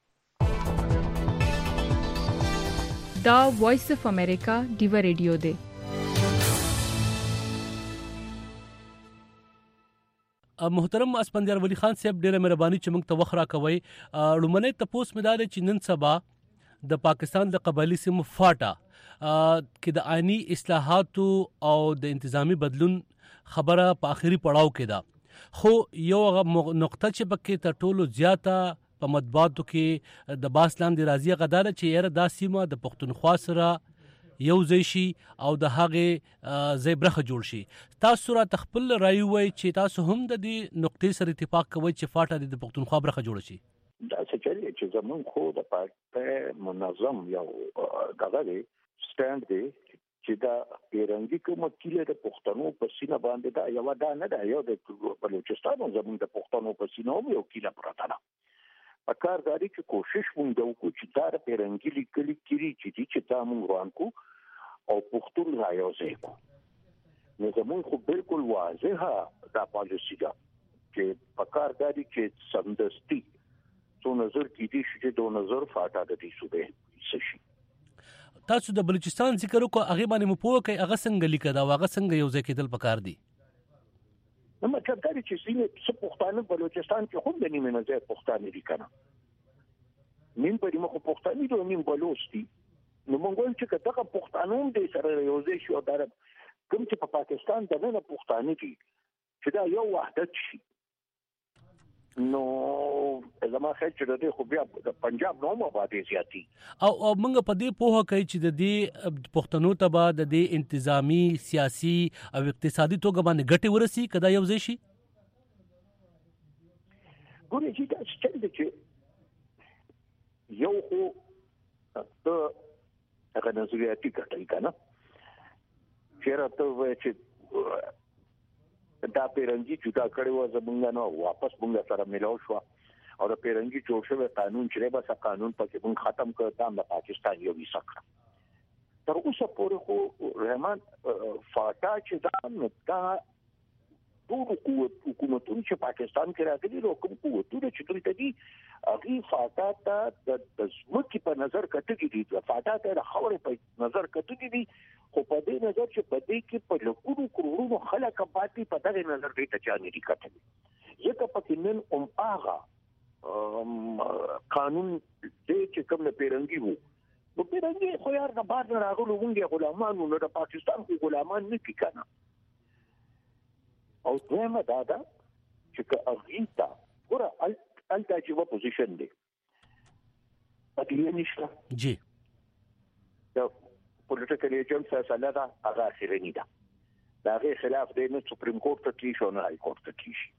دا وایس اف امریکا دیو ریډیو دی. محترم اسپندیار ولی خان صاحب ډیره مهرباني چې موږ ته وخت راکوي. لومړی تپوس مې دا دی چې نن سبا د پاکستان د قبایلی سیمو فاټا کې د آئینی اصلاحاتو او د انتظامی بدلون خبره په آخري پړاو کې ده، خو یو نقطه چې پکې تر ټولو زیاته په مطبوعاتو کې د باس لاندې راځي غدار چې یاره دا سیمه د پښتونخوا سره یو ځای شي او د هغه ځای برخه جوړ شي. تاسو را تخپل رایي وای چې تاسو هم د دې نقطې سره اتفاق کوئ چې فاټا د پښتونخوا برخه جوړ شي؟ دا څه چلی چې زمون خو د پارټي منظم یو دغه دی سټاند دی چې دا پیرنګي کومه کله د پښتنو په سینه باندې دا یو دا نه دا یو د بلوچستان زمون د پښتنو په سینه یو کله پراته ده. پکار داري چې کوشش مونږ وکړو چې دا پیرنګي لیکلي کړي چې دې چې تا مونږ روان کو او پښتون رايوځي کو. نو زمون خو بالکل واضحه دا پالیسی ده چې پکار داري چې سمدستي څو نظر کې دي چې د نظر فاټا د دې صوبې شي. تاسو د بلوچستان ذکر وکړو هغه باندې مو پوه کوي هغه څنګه لیکدا هغه څنګه یو ځای کېدل پکار دي؟ نو مطلب دا چې سینه څه پښتانه بلوچستان کې هم د نیمه نه زیات پښتانه دي کنه. نیم په دې مخ پښتانه دي نیم بلوچ دي. نو مونږ وایو چې کله پښتانه هم د سره یو ځای شو دا کوم چې په پاکستان د نه پښتانه دي چې دا یو وحدت شي. نو زما خیال چې د دې خو بیا د پنجاب نوم باندې زیاتی او او موږ په دې پوهه کوي چې د دې پښتنو ته به د دې انتظامی سیاسي او اقتصادي توګه باندې ګټه ورسي کدا یو ځای شي. ګورې چې دا څه چې یو خو ته هغه نظریاتي ګټه کنه چې راته چې دا پیرنګي جدا کړي و زمونږ نو واپس مونږ سره ملاو شو او د پیرنګي جوړ شوی قانون چې به سا قانون پکې مونږ ختم کړ دا د پاکستان یو وسکړه. تر اوسه پورې خو رحمان فاټا چې دا نو دا ټول حکومتونه چې پاکستان کې راغلي نو کوم قوتونه چې دوی ته دي هغه فاټا ته د ځمکې په نظر کتلي دي، فاټا ته د خاورې په نظر کتلي دي، خو په دې نظر چې په دې کې په لکونو کروڑونو خلک پاتې په دغه نظر دې ته چا نه دي کتلي. ځکه پکې نن هم هغه قانون دې چې کوم پیرنګي وو نو پیرنګي خو یار د بار نه راغلو مونږه غلامانو نه د پاکستان خو غلامان نه کی کنه. او دویمه دا ده چې که اغیتا ګوره الته چې و پوزیشن دی پکې نشته جی دا پولیټیکل ایجنټ فیصله ده هغه اخیرنی ده دا غي خلاف دی نو سپریم کورټ ته کیږي او نه های کورټ ته کیږي.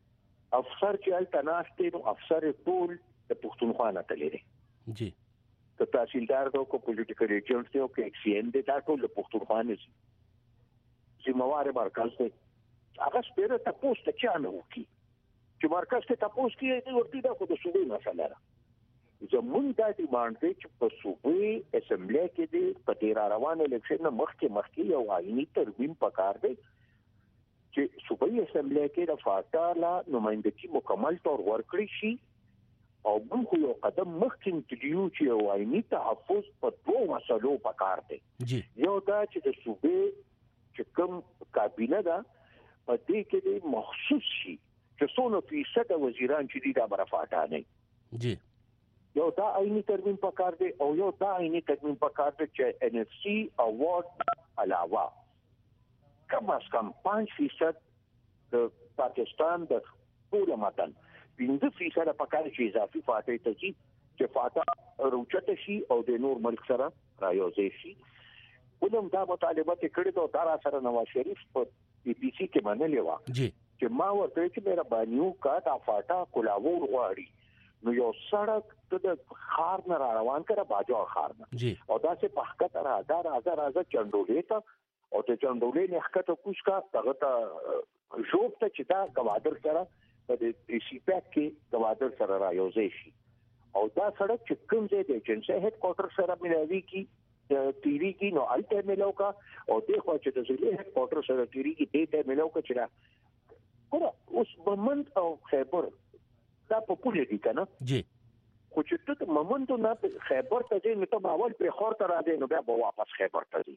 افسر چې الته ناشته نو افسر ټول د پښتونخوا نه تللی جی ته تحصیلدار دی کو پولیټیکل ایجنټ دی او کې ایکسین دی دا ټول پښتونخوا نه دي ذمہوار مرکز دی هغه سپیره تاسو ته چا نه وکي چې مرکز ته تاسو کې دی ورته دا خو د صوبې مسله ده زمونږ دا ډیمانډ دی چې په صوبې اسمبلی کې دی په تیر روان الیکشن مخکې مخکې یو آئینی ترمیم پکار دی چې صوبې اسمبلی کې د فاټا لا نمائندګي مکمل طور ورکړي شي او موږ یو قدم مخکې تلو چې یو آئینی تحفظ په دوه مسلو پکار دی یو دا چې د صوبې چې کوم کابینه ده په دې کې د مخصوص شي چې څونه فیصد وزیران چې دي دا برفاټا نه جی یو دا آئینی ترمیم پکار دی او یو دا آئینی ترمیم پکار دی چې ان اف سی اوارد علاوه کم از کم پنځه فیصد د پاکستان د ټول متن پنځه فیصد پکار شي اضافي فاټې ته شي چې فاټا روچته شي او د نور ملک سره رايوځي شي ولوم دا مطالبه کړې ده دا سره نواز شریف په پی پی سی کې منلې و جی چې ما ورته چې میرا بانیو کا دا فاټا کولاور غواړي نو یو سړک د خار نه روان کړه باجو خار نه جی او دا چې په حقیقت راځه راځه راځه چندولې ته او ته چندولې نه حقیقت کوښ کا دغه ته جوب ته چې دا گوادر سره په دې سی پیک کې گوادر سره رايوځي شي او دا سړک چې کوم ځای د ایجنسي هډ کوارټر سره ملوي کی تیری کی نو الټر ملو کا او دغه چې د ضلع هډ کوارټر سره تیری کی دې ملو کا چې ګوره اوس بمند او خیبر دا په پوله دي کنه جی خو چې ته ممند نه خیبر ته ځې نو ته اول په خور ته راځې نو بیا به واپس خیبر ته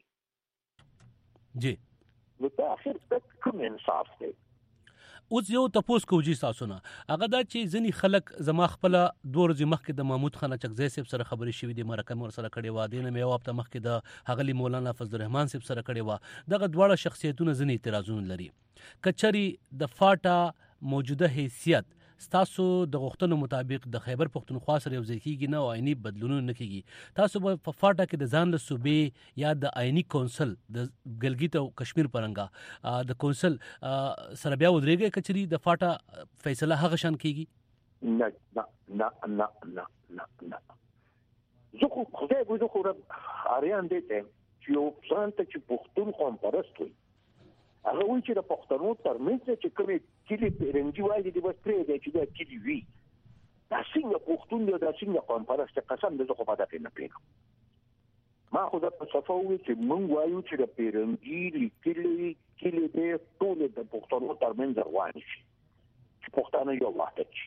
ځې جی نو دا اخر تک کوم انصاف دی اوس یو تاسو کوجی تاسو نه هغه دا چې ځنی خلک زما خپل دور ځ مخ کې د محمود خان چکزی صاحب سره خبرې شوې دي مرکه مور سره کړي و دي نه مې وخت مخ کې د هغلی مولانا فضل الرحمن صاحب سره کړي و دغه دواړه شخصیتونه ځنی اعتراضونه لري کچري د فاټا موجوده حیثیت تاسو د غوښتنو مطابق د خیبر پښتونخوا سره یو ځای کیږي نه او عیني بدلونونه نه کیږي تاسو په فاټا کې د ځان له صوبې یا د عیني کونسل د ګلګیت او کشمیر پرنګا د کونسل سره بیا ودرېږي کچري د فاټا فیصله هغه شان کیږي نه نه نه نه نه نه نه زه خو خدای ګوزو خو رب اړیان دي چې یو ځان ته چې پښتون قوم پرست وي هغه وایي چې د پښتنو ترمنځ چې کومې کلی پیرنګي وایي د بس پرې دی چې دا کلی وي دا څنګه پښتون دی دا څنګه قوم پرست قسم دې خو پاتې نه پیګم ما خو دا په صفوي چې مونږ وایو چې د پیرنګي کلی کلی دې ټول د پښتنو ترمنځ روان شي چې پښتانه یو وخت شي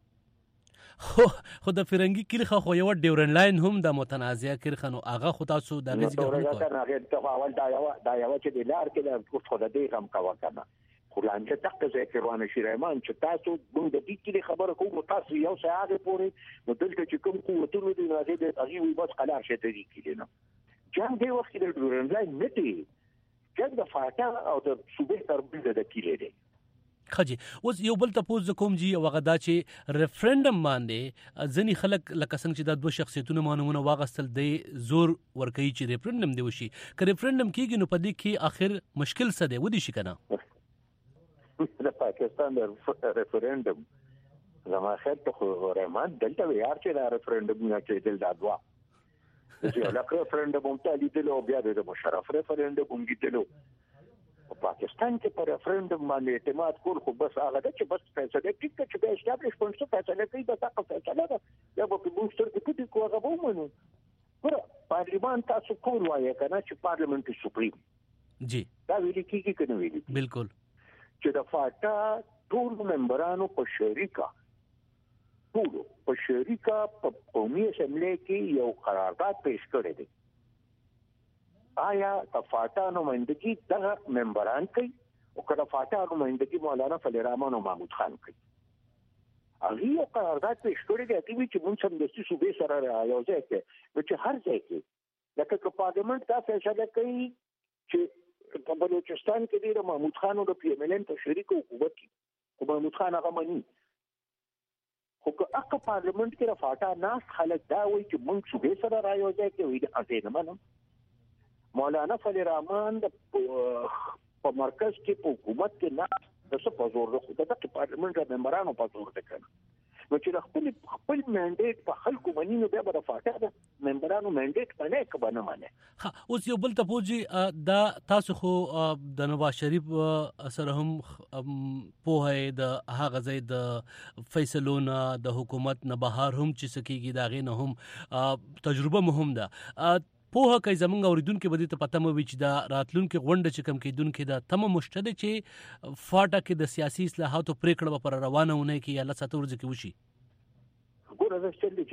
خو خو د فرنګي کلیخه خو یو ډیورن لاین هم د متنازعه کړخنو هغه خو تاسو د غزګر نه کوي هغه ته اول دا یو دا یو چې د لار کې د خو د دې هم کاوه کنه خو لاندې تک ځای کې روان شي رحمان چې تاسو موږ د دې کې خبره کوو تاسو یو ساعت پورې نو دلته چې کوم قوتونه دي راځي د هغه وي بس قلار شته دي کې نه جنگ دی وخت د ډیورن لاین نه دی چې د فاټا او د صوبې ترمنځ د کېلې دی خجی اوس یو بل تاسو کوم جی او غدا چې ریفرندم باندې ځنی خلک لکه څنګه چې د دوه شخصیتونو مانونه واغستل دی زور ورکوي چې ریفرندم دی وشي که ریفرندم کیږي نو په دې کې اخر مشکل څه دی ودی شي کنه د پاکستان د ریفرندم زما خیر ته رحمان دلته یار چې دا ریفرندم نه کېدل دا دوا چې لا ریفرندم هم ته لیدلو بیا د مشرف ریفرندم هم لیدلو په پاکستان کې پر ریفرندم باندې اعتماد کول خو بس هغه چې بس فیصله کوي چې د اسټابلیشمنت څخه فیصله کوي دا څه فیصله ده یا به په موږ سره کې کوي هغه ومنو ګوره پارلیمان تاسو کول وایي کنه چې پارلیمنت سپریم جی دا ویل کیږي کنه ویل بالکل چې د فاټا ټول ممبرانو په شریکه ټول په شریکه په قومي اسمبلی کې یو قرارداد پیش کړی دی آیا د فاټا نمائندګي دغه ممبران کوي او کله فاټا نمائندګي مولانا فضل الرحمن او محمود خان کوي هغه یو قرارداد پیش کړی دی چې موږ هم د صوبې سره یو ځای کې چې هر ځای کې لکه پارلیمنت دا فیصله کوي چې په بلوچستان کې د محمود خان او د پی ایم ایل ان په شریک حکومت کې خو محمود خان هغه مني خو که هغه پارلیمنت کې د فاټا ناس خلک دا وایي چې موږ صوبې سره را یو ځای کې وي د ازین منم مولانا فضل الرحمن په مرکز کې په حکومت کې نه د څه په زور د خدای په پارلیمنت د ممبرانو په زور ده کنه نو چې خپل خپل منډیټ په خلکو باندې نو بیا به فاټه ده ممبرانو منډیټ باندې کبه نه مانه. ها اوس یو بل ته پوجي دا تاسو خو د نواز شریف سره هم په هي د هغه ځای د فیصلونه د حکومت نه بهر هم چې سکیږي دا غي نه هم تجربه مهم ده. په هغه زمونږ اوریدونکو بده ته پته مو چې دا راتلونکو غونډه چې کم کیدونکو دا تم مشتد چې فاټه کې د سیاسي اصلاحاتو پریکړه پر روانهونه کې یا لساته ورځ کې وشي. ګوره زه چې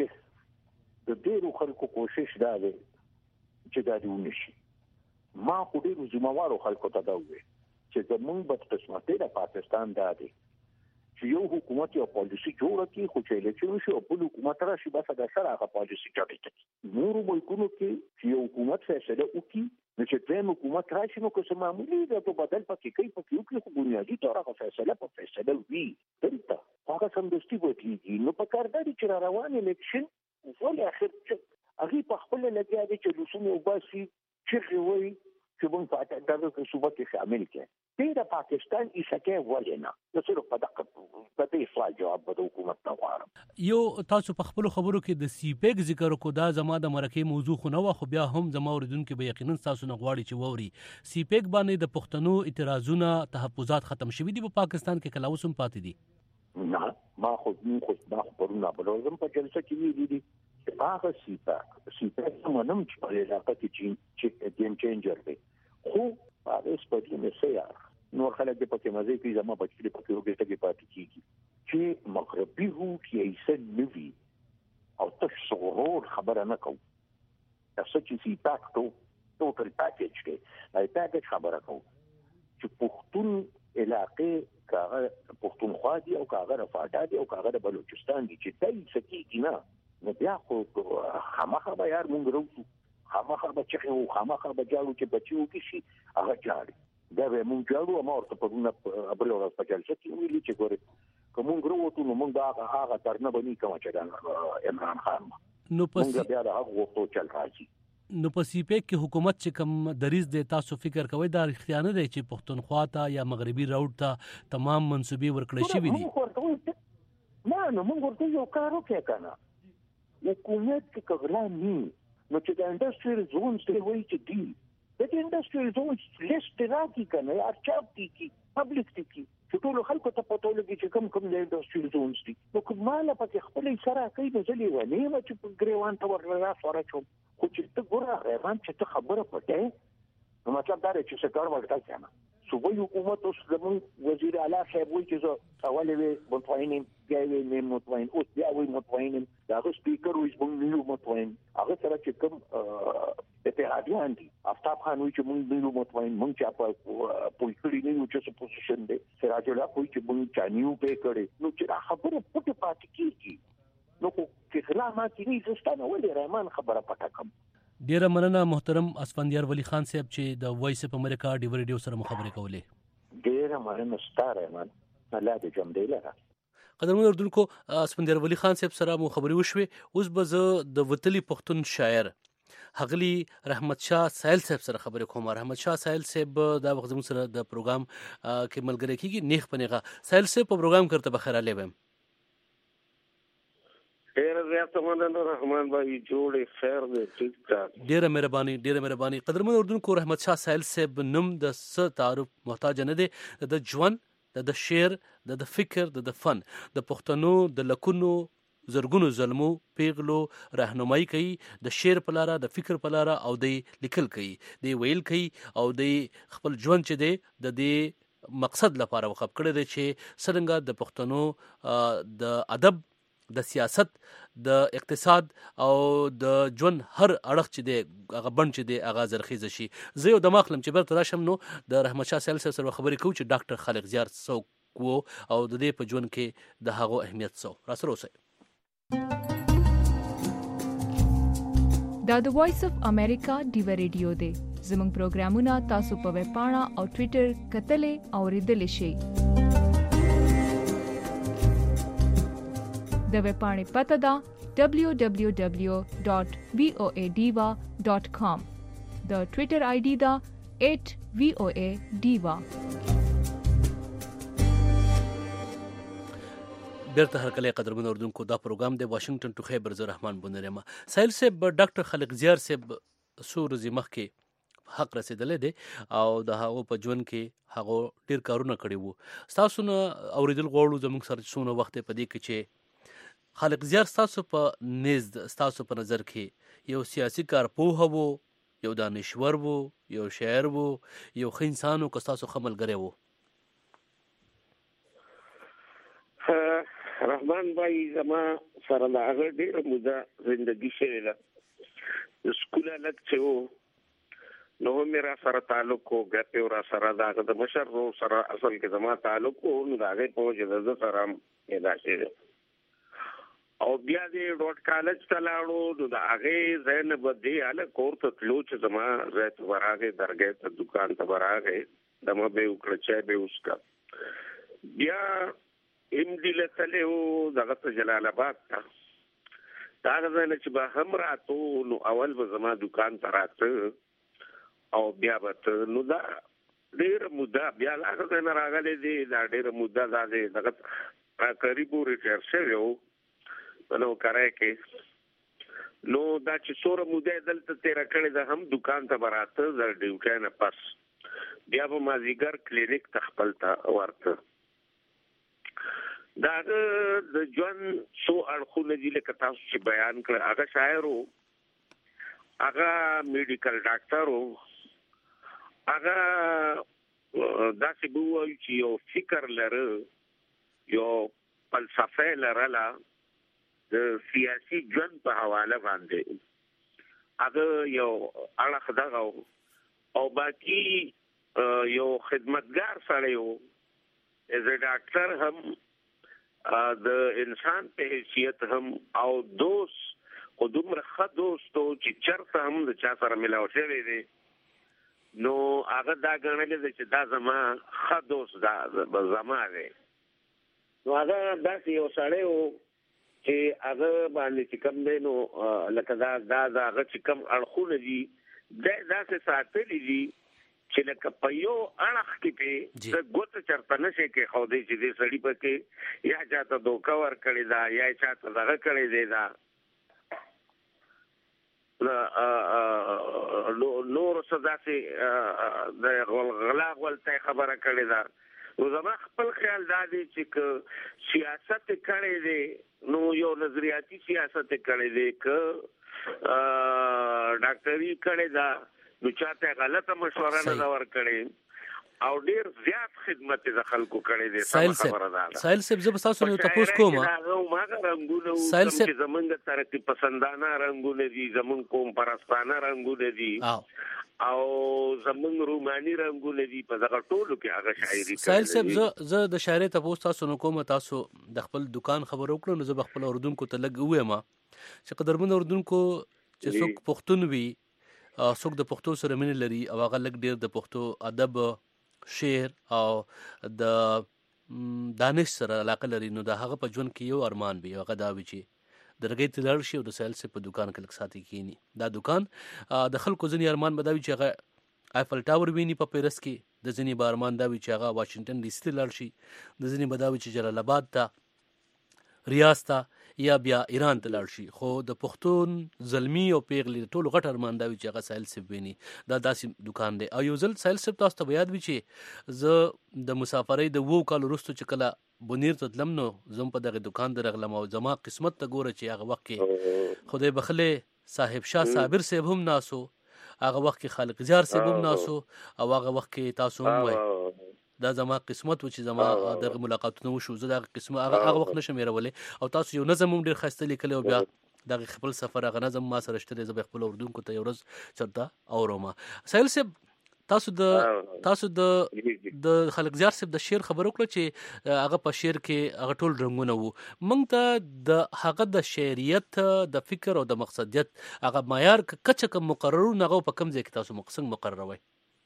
چې د ډیرو خلکو کوشش دا دی چې دا دی ونشي. ما خو ډیرو ځموارو خلکو ته دا وې چې زمونږ په قسمت د پاکستان دا دی چې یو حکومت یو پالیسی جوړ کړي خو چې الیکشن شي او بل حکومت راشي بس دا سره هغه پالیسی چاري کوي. نور ملکونو کې چې یو حکومت فیصله وکړي نو چې دیم حکومت راشي نو که معمولی دا په بدل پکې کوي په یو کې خو بنیادی تور هغه فیصله په فیصله وي دلته هغه سمدستي وکړي. نو په کار دی چې روان الیکشن ولې اخر چې هغه په خپل لګیا دي چې لوسونه وباسي چې وي چې مونږ په اټکل کې صوبه کې شامل کړي. د پاکستان ایسکه ولې نه نو څه په دغه په دې سوال جواب د حکومت ته غواړم. یو تاسو په خپل خبرو کې د سی پیک ذکر کو دا زما د مرکه موضوع خو نه خو بیا هم زما اوریدونکو به یقینا تاسو نه غواړي چې ووري سی پیک باندې د پښتنو اعتراضونه تحفظات ختم شوي دي په پاکستان کې کلاوسم پاتې دي. نه ما خو خو ما پرونه بلوزم په جلسه کې ویلي دي چې هغه سی پیک سی پیک منم چې په علاقه کې چې ګیم چینجر دی خو هغه سپدې نه سیار نور خلک د پکې مزه کوي زما بچی په کې وګړي ته پاتې کیږي چې مغربي هو کې ایسه نوي او تشورور خبره نه کوي. تاسو چې سی پاکټو ټوټل پاکیج کې دا پاکیج خبره کوي چې پښتون علاقې کاغه پښتونخوا دي او کاغه رفاټا دي او کاغه د بلوچستان دي چې دای سکیږي نه نو بیا خو خامخا به یار مونږ وروسو خامخا به چې خو خامخا به جاړو چې بچیو کې شي هغه جاړي دا به مونږ جاړو ما ورته پرونه ابل ورځ په جلسه کې ویلي چې ګوره کوم غروتو نو مونږ دا هغه ترنه بني کوم چې عمران خان نو پس بیا دا هغه وختو چل راځي. نو په سی پیک کې حکومت چې کوم دریز دی تاسو فکر کوئ دا اختیار نه دی چې پښتونخوا ته یا مغربي راوډ ته تمام منسوبي ورکړل شي وي. نه نو مونږ ورته یو کار وکړو کنه حکومت کې کغلا ني نو چې د انډستریال زونز دی وایي چې دی د انډستریال زونز لیست راځي کنه یا چاپ دي کی پبلک دي کی چې ټول خلکو ته پته لګي چې کوم کوم د انډستریال زونز دي نو کومه پکې خپل سره کوي د ځلې ونی و چې په ګریوان ته ورلا سره چوم خو چې ته ګوره غیران چې ته خبره پټه نو مطلب دا چې څه کار ورته کنه صوبې حکومت اوس زمون وزیر اعلی صاحب وایي چې زه اول وی متوینم بیا وی نه متوین اوس بیا وی متوینم دا سپیکر وایي چې موږ متوین هغه سره چې کوم اتحادیان دي افتاب خان وایي چې موږ نیو متوین موږ چې په پولیټیکلی نیو چې پوزیشن دی سراج الله وایي چې موږ چانیو په کړي نو چې خبره پټه پاتې کیږي نو کې خلا ما کې زستانه ولې رحمان خبره پټه کوم. ډیره مننه محترم اسفندیار ولی خان صاحب چې د وایس اف امریکا ډیو ریډیو سره مخابره کولې. ډیره مننه ستاره من الله دې جام دی لره. قدرمن اردوونکو اسفندیار ولی خان صاحب سره مخابره وشوه اوس به زه د وتلی پښتون شاعر هغلی رحمت شاه سایل صاحب سره خبرې کوم. رحمت شاه سایل صاحب دا وخت زموږ سره د پروګرام کې ملګری کیږي نیخ پنیغه سایل صاحب په پروګرام کرته بخیر علیه ډیره زیاته مننه رحمان بھائی جوړې خیر دې ټیک ټاک ډیره مهرباني ډیره مهرباني. قدرمن اردوونکو رحمت شاه سایل صاحب نوم د څه تعارف محتاج نه دی د ژوند د شعر د فکر د فن د پښتنو د لکونو زرګونو ظلمو پیغلو راهنمایي کوي د شعر په لاره د فکر په لاره او د لیکل کوي د ویل کوي او د خپل ژوند چې دی د دې مقصد لپاره وقف کړی دی چې څنګه د پښتنو د ادب د سیاست د اقتصاد او د ژوند هر اړخ چې دی هغه بند چې دی هغه زرخیز شي. زه یو دماغ لم چې برته راشم نو د رحمت شاه سایل سره خبرې کوم چې ډاکټر خالق زیار څوک وو او د دې په ژوند کې د هغه اهمیت څه را سره اوسه. دا د وایس اف امریکا ډیو ریډیو دی. زموږ پروګرامونه تاسو په ویب پاڼه او ټوئیټر کتلې او ریډلې شئ. د ویب پاڼې پته ده دبلیو دبلیو دبلیو ډاٹ وی او ای ډیوا ډاٹ کام. د ټوئیټر آی ډي دا ایٹ وی او ای ډیوا. بیرته هرکلی قدرمن اردوونکو دا پروګرام دی واشنگټن ټو خیبر زه رحمان بونریما سایل صاحب ډاکټر خالق زیار صاحب څو ورځې مخکې حق رسېدلی دی او د هغو په ژوند کې هغو ډېر کارونه کړي وو ستاسو نه اورېدل غواړو زموږ سره څومره وخت دی په دې کې چې خالق زیار ستاسو په نیز ستاسو په نظر کې یو سیاسي کارپوه وو یو دانشور وو یو شاعر وو یو ښه انسان وو که ستاسو ښه ملګری وو رحمان بھائی زما سره د هغه ډېره موده زندګي شوې ده د سکول هلک چې و نو هم را سره تعلق و ګپې و را سره د هغه د مشر ورور سره اصل کې زما تعلق و نو د هغې په وجه د ده سره هم پیدا شوې او بیا دې ډوډ کالج ته لاړو نو د هغې ځای نه به دې هلک کور ته تلو چې زما ځای ته به راغی درګۍ ته دوکان ته به راغی دمه به یې وکړه چای به یې وڅښه بیا ام ډي له تللی و دغه ته جلال آباد ته د هغه ځای نه چې به هم راتو نو اول به زما دوکان ته راته او بیا به ته نو دا ډېره موده بیا د هغه ځای نه راغلی دی دا ډېره موده دا دی دغه قریب ریټایر شوی و په نوکرۍ کې نو دا چې څومره موده یې دلته تېره کړې ده هم دوکان ته به راته د ډیوټۍ نه پس بیا به مازدیګر کلینیک ته خپل ته ورته دا د ژوند څو اړخونه دي لکه تاسو چې بیان کړ هغه شاعر و هغه میډیکل ډاکټر و هغه داسې به ووایو چې یو فکر لره یو فلسفه لرله د سیاسي ژوند په حواله باندې هغه یو اړخ دغه او باقي یو خدمتګار سړی و ایز ا ډاکټر هم د انسان په حیثیت هم او دوست خو دومره ښه دوست و چې چېرته هم د چا سره ملاو شوی دی نو هغه دا ګڼلی دی چې دا زما ښه دوست دا زما دی نو هغه داسې یو سړی و چې هغه باندې چې کوم دی نو لکه دا دا د هغه چې کوم اړخونه دي دا داسې ساتلي دي چې لکه په یو اړخ کې پې د ګوته چېرته نشي کېښودی چې دې سړي پکې یا چاته دوکه ورکړې ده یا یې چاته دغه کړی دی دا نورو څه داسې د غلا غولتۍ خبره کړې ده نو زما خپل خیال دا دی چې که سیاست یې کړی دی نو یو نظریاتي سیاست یې کړی دی که ډاکټري کړې ده نو چاته غلطه مشوره نه دا ورکړې او ډیر زیات خدمت د خلکو کړي دي سایل صاحب سایل صاحب زه تاسو نه تاسو کوم ماګه رنگونه سایل صاحب زمونږ ترقی پسندانه رنگونه دي زمونږ کوم پرستانه رنگونه دي او زمونږ روماني رنگونه دي په دغه ټولو کې هغه شاعري سایل صاحب زه زه د شاعري تاسو تاسو نو کوم تاسو د خپل دکان خبر وکړو نو زه خپل اردوونکو ته لګ وایم چې قدرمن اردوونکو چې څوک پښتون وي څوک د پښتو سره مینه لري او هغه لګ ډیر د پښتو ادب شعر او د دانش سره علاقه لري نو د هغه په ژوند کې یو ارمان وي هغه دا وي چې درګې ته لاړ شي او د سایل صاحب په دکان کې لږ ساتي کینی دا دکان د خلکو ځینې ارمان به دا وي چې هغه ایفل ټاور ویني په پیرس کې د ځینې به ارمان دا وي چې هغه واشنگټن ډي سي ته لاړ شي د ځینې به دا وي چې جلال آباد ته ریاض ته یا بیا ایران ته لاړ شي خو د پښتون زلمی او پیغلي ټولو غټ ارمان دا وي چې هغه سایل صاحب ویني دا داسې دکان دی او یو ځل سایل صاحب تاسو ته یاد وي چې زه د مسافرۍ د وو کال وروسته چې کله بونیر ته تلم نو زم په دغه دکان درغلم او زما قسمت ته ګوره چې هغه وخت کې خدای بخله صاحب شاه صابر صاحب هم ناسو هغه وخت کې خالق زیار صاحب هم ناسو او هغه وخت کې تاسو هم وای دا زما قسمت و چې زما دغه ملاقاتونه وشو زه دغه قسمه هغه وخت نشم هېرولی او تاسو یو نظم هم ډېر ښایسته لیکلی او بیا دغه خپل سفر هغه نظم ما سره شته دی زه به خپلو اردوونکو ته یو ورځ چېرته اورم سایل صاحب تاسو د تاسو د د خالق زیار صاحب د شعر خبر وکړه چې هغه په شعر کې هغه ټول رنګونه وو موږ ته د هغه د شعریت د فکر او د مقصدیت هغه معیار کچه کوم مقررونه هغه په کوم ځای کې تاسو مقصد مقرروئ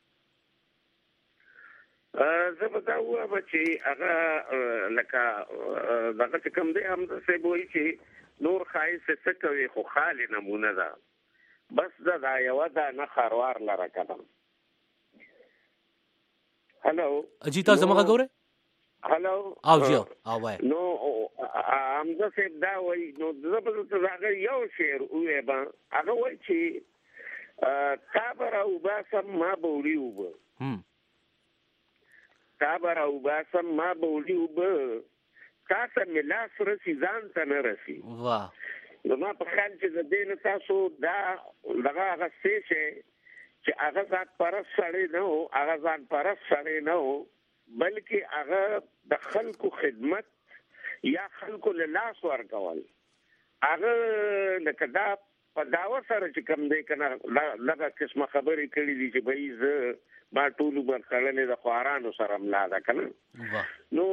زه به دا ووایم چې هغه لکه دغه چې کوم دی همدا صاحب وایي چې نور ښایست څه کوي خو خالي نمونه ده بس ده دا یوه دانه خروار لره که نه هلو اجي تاسو زما غږ اورئ هلو او جو او وای نو امزه سیب دا وای نو زبر ته یو شعر وې با هغه وای چې تابر او باسم ما بولی وب هم تابر او باسم ما بولی وب تاسو ملاس رسی ځان ته نه رسی واه نو ما په خیال چې د دین تاسو دا دغه هغه څه چې هغه ځان پرس سړی نه او هغه ځان پرس سړی نه او بلکې هغه د خلکو خدمت یا خلکو له لاس ورکول هغه لکه دا په داوا سره چې کوم دی کنه لږه قسمه خبرې کړې دي چې به زه ما ټول عمر کړلې د خوارانو سره ملا ده کنه نو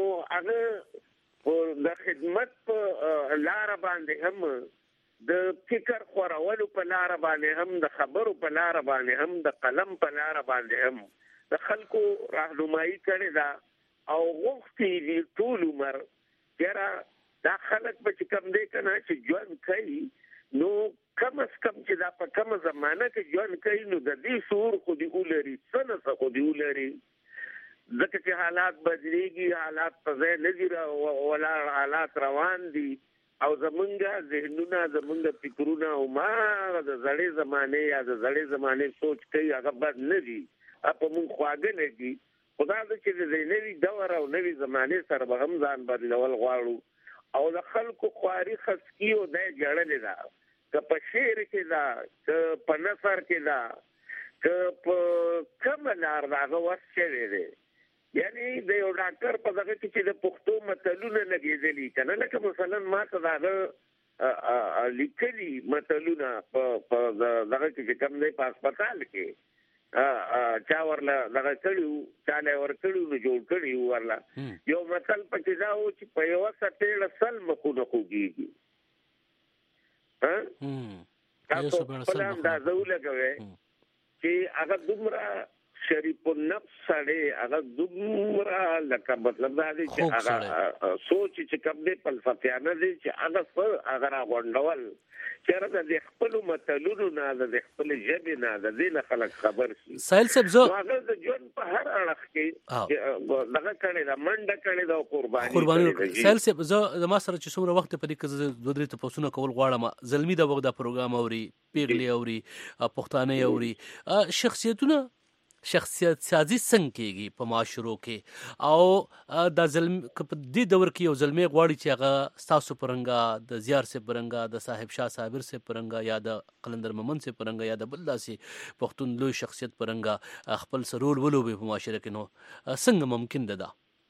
هغه د خدمت په لار باندې هم د فکر خورولو په لار باندې هم د خبرو په لار باندې هم د قلم په لار باندې هم د خلکو راهنمایي کړې ده او وختي دي ټول عمر چېرې دا خلک به کوم دی کنه چې ژوند کوي نو کم از کم چې دا په کومه زمانه کې ژوند کوي نو د دې شعور خو دې ولري څه نه خو دې ولري ځکه چې حالات بدلېږي حالات په ځای نه دي ولا حالات روان دي او زمونږ ذهنونه زمونږ فکرونه او ما د زړې زمانه یا د زړې زمانه سوچ کوي هغه بد نه دي اپا مون خواږه لګي خدا دې چې د نوې دور او نوې زمانه سره به هم ځان بدلول غواړو او د خلکو خواري خسکی او د جړلې ده که په شعر کې ده که په نثر کې ده که په کوم لار هغه ورشوي دی یعنی د یو ډاکټر په دغه کې چې د پښتو متلونه لګېدلي کنه لکه مثلا ما ته دغه لیکلي متلونه په دغه کې کوم دی په هسپتال کې چا ورله دغه کړیو چاله ور کړیو نو جوړ کړیو ورله یو مثل پکې دا و چې په یو سټېله سل مخونه خوږي ها تاسو په لام دا زول کوي چې هغه دومره شریف النفس سره هغه دومره لکه مطلب دا دی چې هغه سوچ چې کوم دی فلسفیانه دی چې هغه څه هغه راغونډول چېرته د خپل متلونو نه د خپل ژبې نه د دې خلک خبر شي سایل صاحب زه هغه د ژوند په هر اړخ کې دغه کړي دا منډه کړي دا قرباني قرباني سایل صاحب زه د ما سره چې څومره وخت په دې کې دوه درې تاسو کول غواړم زلمی دا وخت دا پروګرام اوري پیغلي اوري پښتانه اوري شخصیتونه شخصیت سازی څنګه کېږي په معاشرو کې او د ظلم په دې دور کې یو ظلمي غواړي چې هغه ستاسو پرنګا د زیار سه پرنګا د صاحب شاه صابر سه پرنګا یا د قلندر مومن سه پرنګا یا د بل داسې پښتون لوی شخصیت پرنګا خپل سرول ولوبي په معاشره کې نو څنګه ممکن ده دا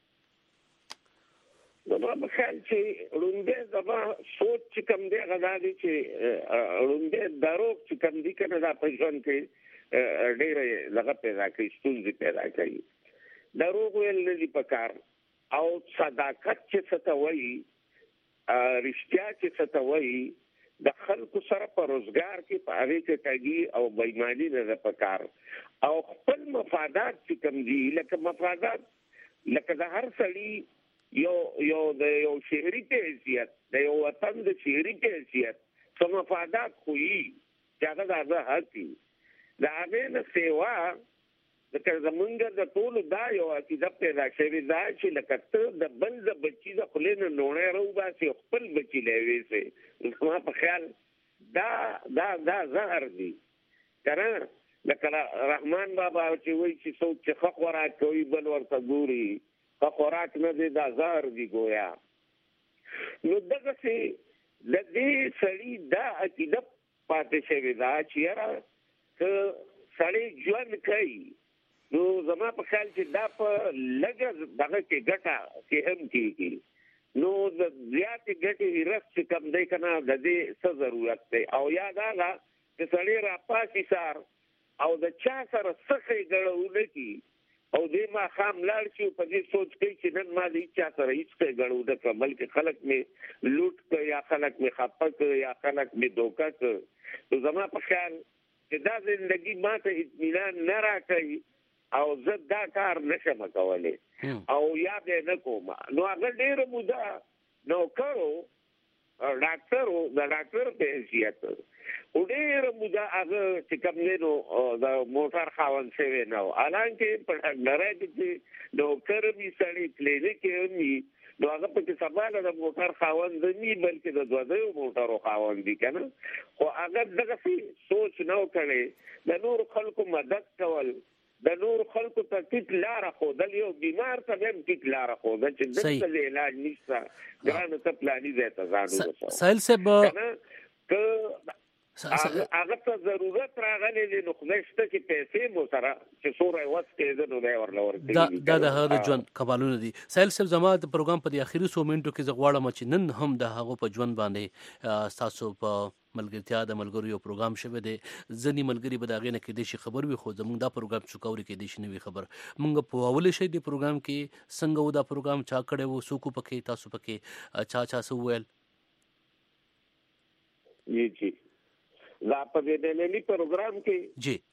زما په خیال چې لومبه زما سوچ چې کوم دی غدا دي چې لومبه دروغ چې کوم دي کنه دا په ژوند کې ډېر لږه پیدا کوي ستونزې پیدا کوي دروغ ویل نه دي پکار او صداقت چې ستوي رښتیا چې ستوي د خلکو سره په روزګار کې په هغه کې تاګي او بېماني نه پکار او خپل مفادات چې کوم دي لکه مفادات لکه د هر سړي یو یو د یو شهري حیثیت د یو وطن د شهري حیثیت څو مفادات خوې چې هغه د حق دا هغه نه سیوا لکه زمونږ د ټول دا یو عقیده پیدا شوی دا چې لکه ته د بل د بچی د خلینو نوړې راو باسي خپل بچی لوي سي ما په خیال دا دا دا زهر دی کنه لکه رحمان بابا چې وایي چې څوک چې خوراک کوي بل ورته ګوري خوراک نه دی دا زهر دی ګویا نو دغه سي د دې سړي دا عقیده پاتې شوی دا چې که سړی ژوند کوي نو زما په خیال چې دا په لږه دغه کې ګټه کې هم کېږي نو د زیاتې ګټې رس چې کم دی که نه د دې څه ضرورت دی او یاد هغه چې سړی راپاسي سار او د چا سره څه ښېګړه ونه کړي او دې ماښام لاړ شي په دې سوچ کوي چې نن ما د هېچا سره هېڅ ښېګړه ونه کړه بلکې خلک مې لوټ کړه یا خلک مې خفه کړه یا خلک مې دوکه کړه نو زما په خیال چې دا زندگی ما ته اطمینان نه راکوي او زه دا کار نشم کولی او یاد یې نه کوم نو هغه ډېره موده نوکرو ډاکټر او د ډاکټر په حیثیت ډېر موده هغه چې کوم دی نو د موټر خاوند شوی نه و. حالانکې په ډاکټرۍ کې ډاکټر وي سړی کلینیک یې وي نو هغه پکې سباله د موټر خاوند نه بلکې د دوه دوه موټرو خاوند دي کنه. خو هغه دغه سوچ نه وکړي د نور خلکو مدد کول د نور خلکو ته ټیټ لار خودل یو بیمار ته هم ټیټ لار خودل چې دغه علاج نشته ګرانه ته پلاني ځای ته ځانو وسو سایل صاحب که هغه ته ضرورت راغلی دی نو خدای شته چې پیسې مو سره چې سوره وس کېده نو دی ورله ورکوي. دا د هغه د ژوند کمالونه دي. سایل صاحب زما د پروګرام په اخري څو منټو کې زه غواړم چې نن هم د هغه په ژوند باندې تاسو په ملګرتیا د ملګرو یو پروګرام شوی دی. ځینې ملګري به د هغې نه کېدای شي خبر وي خو زموږ دا پروګرام څوک اوري کېدای شي نه وي خبر. موږ پوهولی شئ د پروګرام کې څنګه و دا پروګرام چا کړی و څوک پکې تاسو پکې چا چا څه وویل؟ جی جی دا په دې ډېلي پروګرام کې جی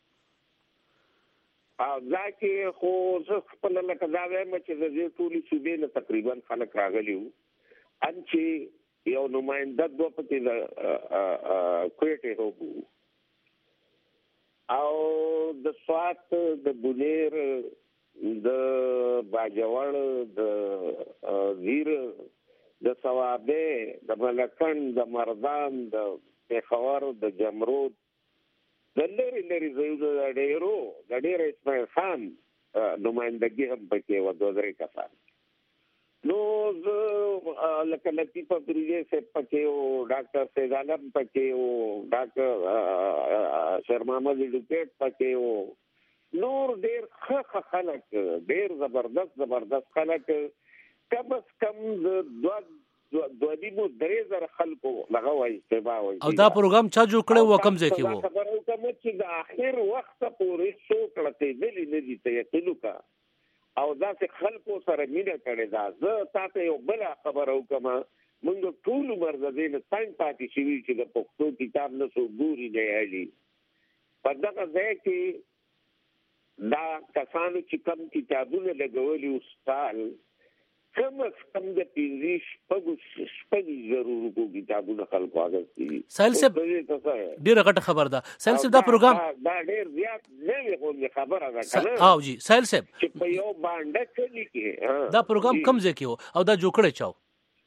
او دا کې خو زه خپل لکه دا وایم چې د دې ټولې صوبې نه تقریبا خلک راغلي وو. ان چې یو نماینده دوه پکې د کوټې هوګو او د سوات د بونیر د باجوړ د زیر د ثوابه د ملکن د مردان د پیښور د جمرود د لري لري زیدو د ډیرو د ډیر اسماعیل خان نمائندګي هم پکې و دوه درې کسان نو زه لکه لطیفه پریجه سے پکې او ډاکټر سید عالم پکې او ډاکټر شیر محمد ډیپټ پکې او نور ډیر ښه خلک ډیر زبردست زبردست خلک کم از کم دوه دوه دیمو درې زره خلکو لغه وای استبا وای. او دا پروګرام چا جوړ کړی و کم ځای کې و؟ خبره کوم چې د اخر وخت پورې څو کړته دلی نه دي ته یقینو کا او دا چې خلکو سره مینه کړي دا زه تاسو یو بل خبره وکم موږ ټول مرزدین څنګه پاتې شي چې د پښتو کتاب نه سو ګوري نه یالي په دغه ځای کې دا کسانو چې کم کتابونه لګولي استاد کم از کم د پینځه شپږ شپږ ضرور کو کتابونه خلکو اغستي. سایل صاحب ډیره غټه خبر ده. سایل صاحب دا پروګرام دا ډیر زیات نه وي خبره ده کنه. او جی سایل صاحب چې په یو باندې کلی کې دا پروګرام کم ځای کې و او دا جوړ کړی چاو؟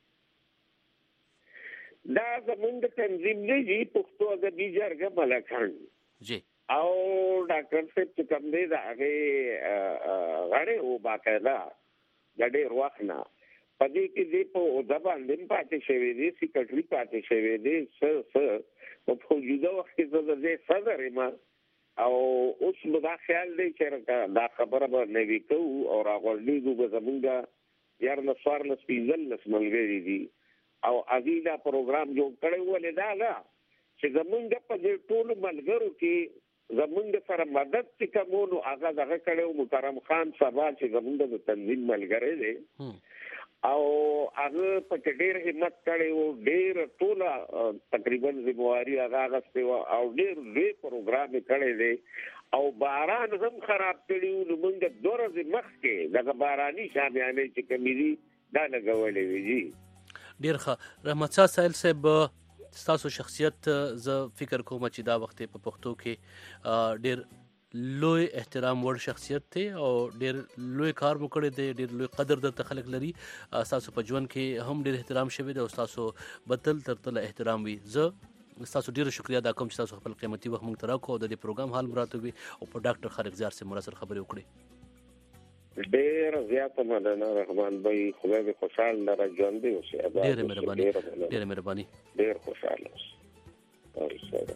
دا زمونږ تنظیم نه دی پښتو ادبي جرګه ملکان جی او ډاکټر صاحب چې کوم دی دا هغه غړي او باقاعده د ډېر وخت نه په دې کې دې په عہده باندې پاتې شوی دی سیکرټري پاتې شوی دی څه څه په موجوده وخت کې زه د دې صدر یم او اوس نو دا خیال دی چې دا خبره به نوي کوو او راغورځېږو به زمونږ یارلس څوارلس پنځلس ملګري دي او هغوی دا پروګرام جوړ کړی ولې دا ده چې زمونږ په دې ټولو ملګرو کې زمونږ سره مدد چې کومو هغه دغه کړو مکرم خان سبا چې زمونږ د تنظیم ملګری دی او هغه په ډېر همت کړی او ډېر ټوله تقریبا ذمہواری هغه غوښتي او ډېر لوی پروګرام کړی دی او باران هم خراب کړی نو موږ دوه ورځې مخکې دغه باراني شامیانې چې کمې دي دا لګولې وي. جی ډېر ښه. رحمت شاه سایل صاحب ستاسو شخصیت زه فکر کوم چې دا وخت په پښتو کې ډېر لوی احترام وړ شخصیت دی او ډېر لوی کار مو کړی دی ډېر لوی قدر درته خلک لري ستاسو په ژوند کې هم ډېر احترام شوی دی او ستاسو بدل تر تله احترام وي. زه ستاسو ډېره شکریا ادا کوم چې تاسو خپل قیمتي وخت موږ ته راکړو او د دې پروګرام حال مراته وي او په ډاکټر خارقزار سره مرسته خبرې وکړي. ډېر زیاته مننه رحمان بھائی خدای دې خوشحال لره ژوندی اوسې. ډېره مهرباني ډېره مهرباني ډېر خوشحاله اوسې.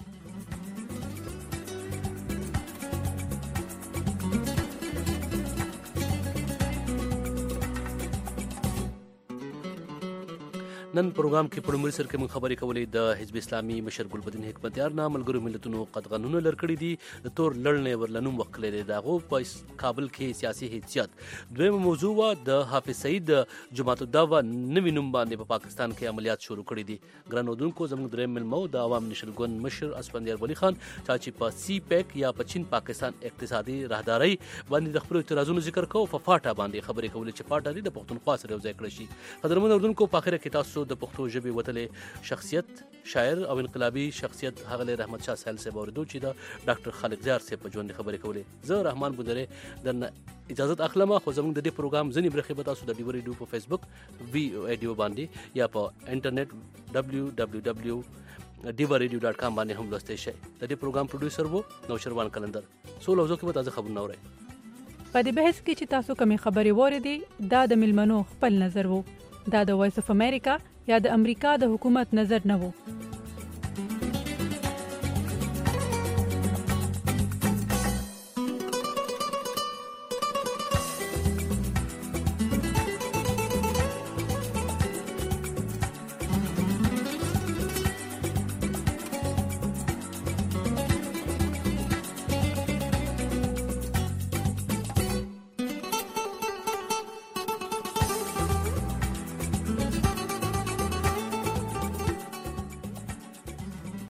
نن پروګرام کې په لومړي سر کې موږ خبرې کولې د حزب اسلامي مشر ګلبدین حکمتیار نه ملګرو ملتونو قدغنونه لړکړي دي د تور لړنې ورلنوم وکړي دي دغه په کابل کې سیاسي حیثیت. دویمه موضوع وا د حافظ سعید جماعت الدعوه نوی نوم باندې په پاکستان کې عملیات شروع کړي دي. ګرانودونکو زموږ دریم ملمو د عوام نشل ګوند مشر اسفندیار ولی خان چې په سی پیک یا په چین پاکستان اقتصادي راهداري باندې د خپل اعتراضونو ذکر کوو په فاټا باندې خبرې کولې چې فاټا د پښتونخوا سره یو ځای کړی شي. قدرمن اردوونکو په اخر کې تاسو د پښتو ژبې وتلې شخصیت شاعر او انقلابي شخصیت هغه رحمت شاه سهیل صاحب اوریدو چې د ډاکټر خالق زیار صاحب په ژوند خبرې کولې. زه رحمان بودره درنه اجازه اخلم، خو زموږ د دې پروګرام ځینې برخې به تاسو د ډیو ریډیو په فیسبوک وی او ای ډیو باندې یا په انټرنیټ دبلیو دبلیو دبلیو ډیو ریډیو ډاټ کام باندې هم لوستئ شئ. د دې پروګرام پروډوسر وو نوشروان کلندر. سو لوزو کې به تازه خبرونه اورئ. په دې بحث کې چې تاسو کومې خبرې واورېدې دا د ملمنو خپل نظر وو، دا د وایس اف امریکا یا د امریکا د حکومت نظر نه وو.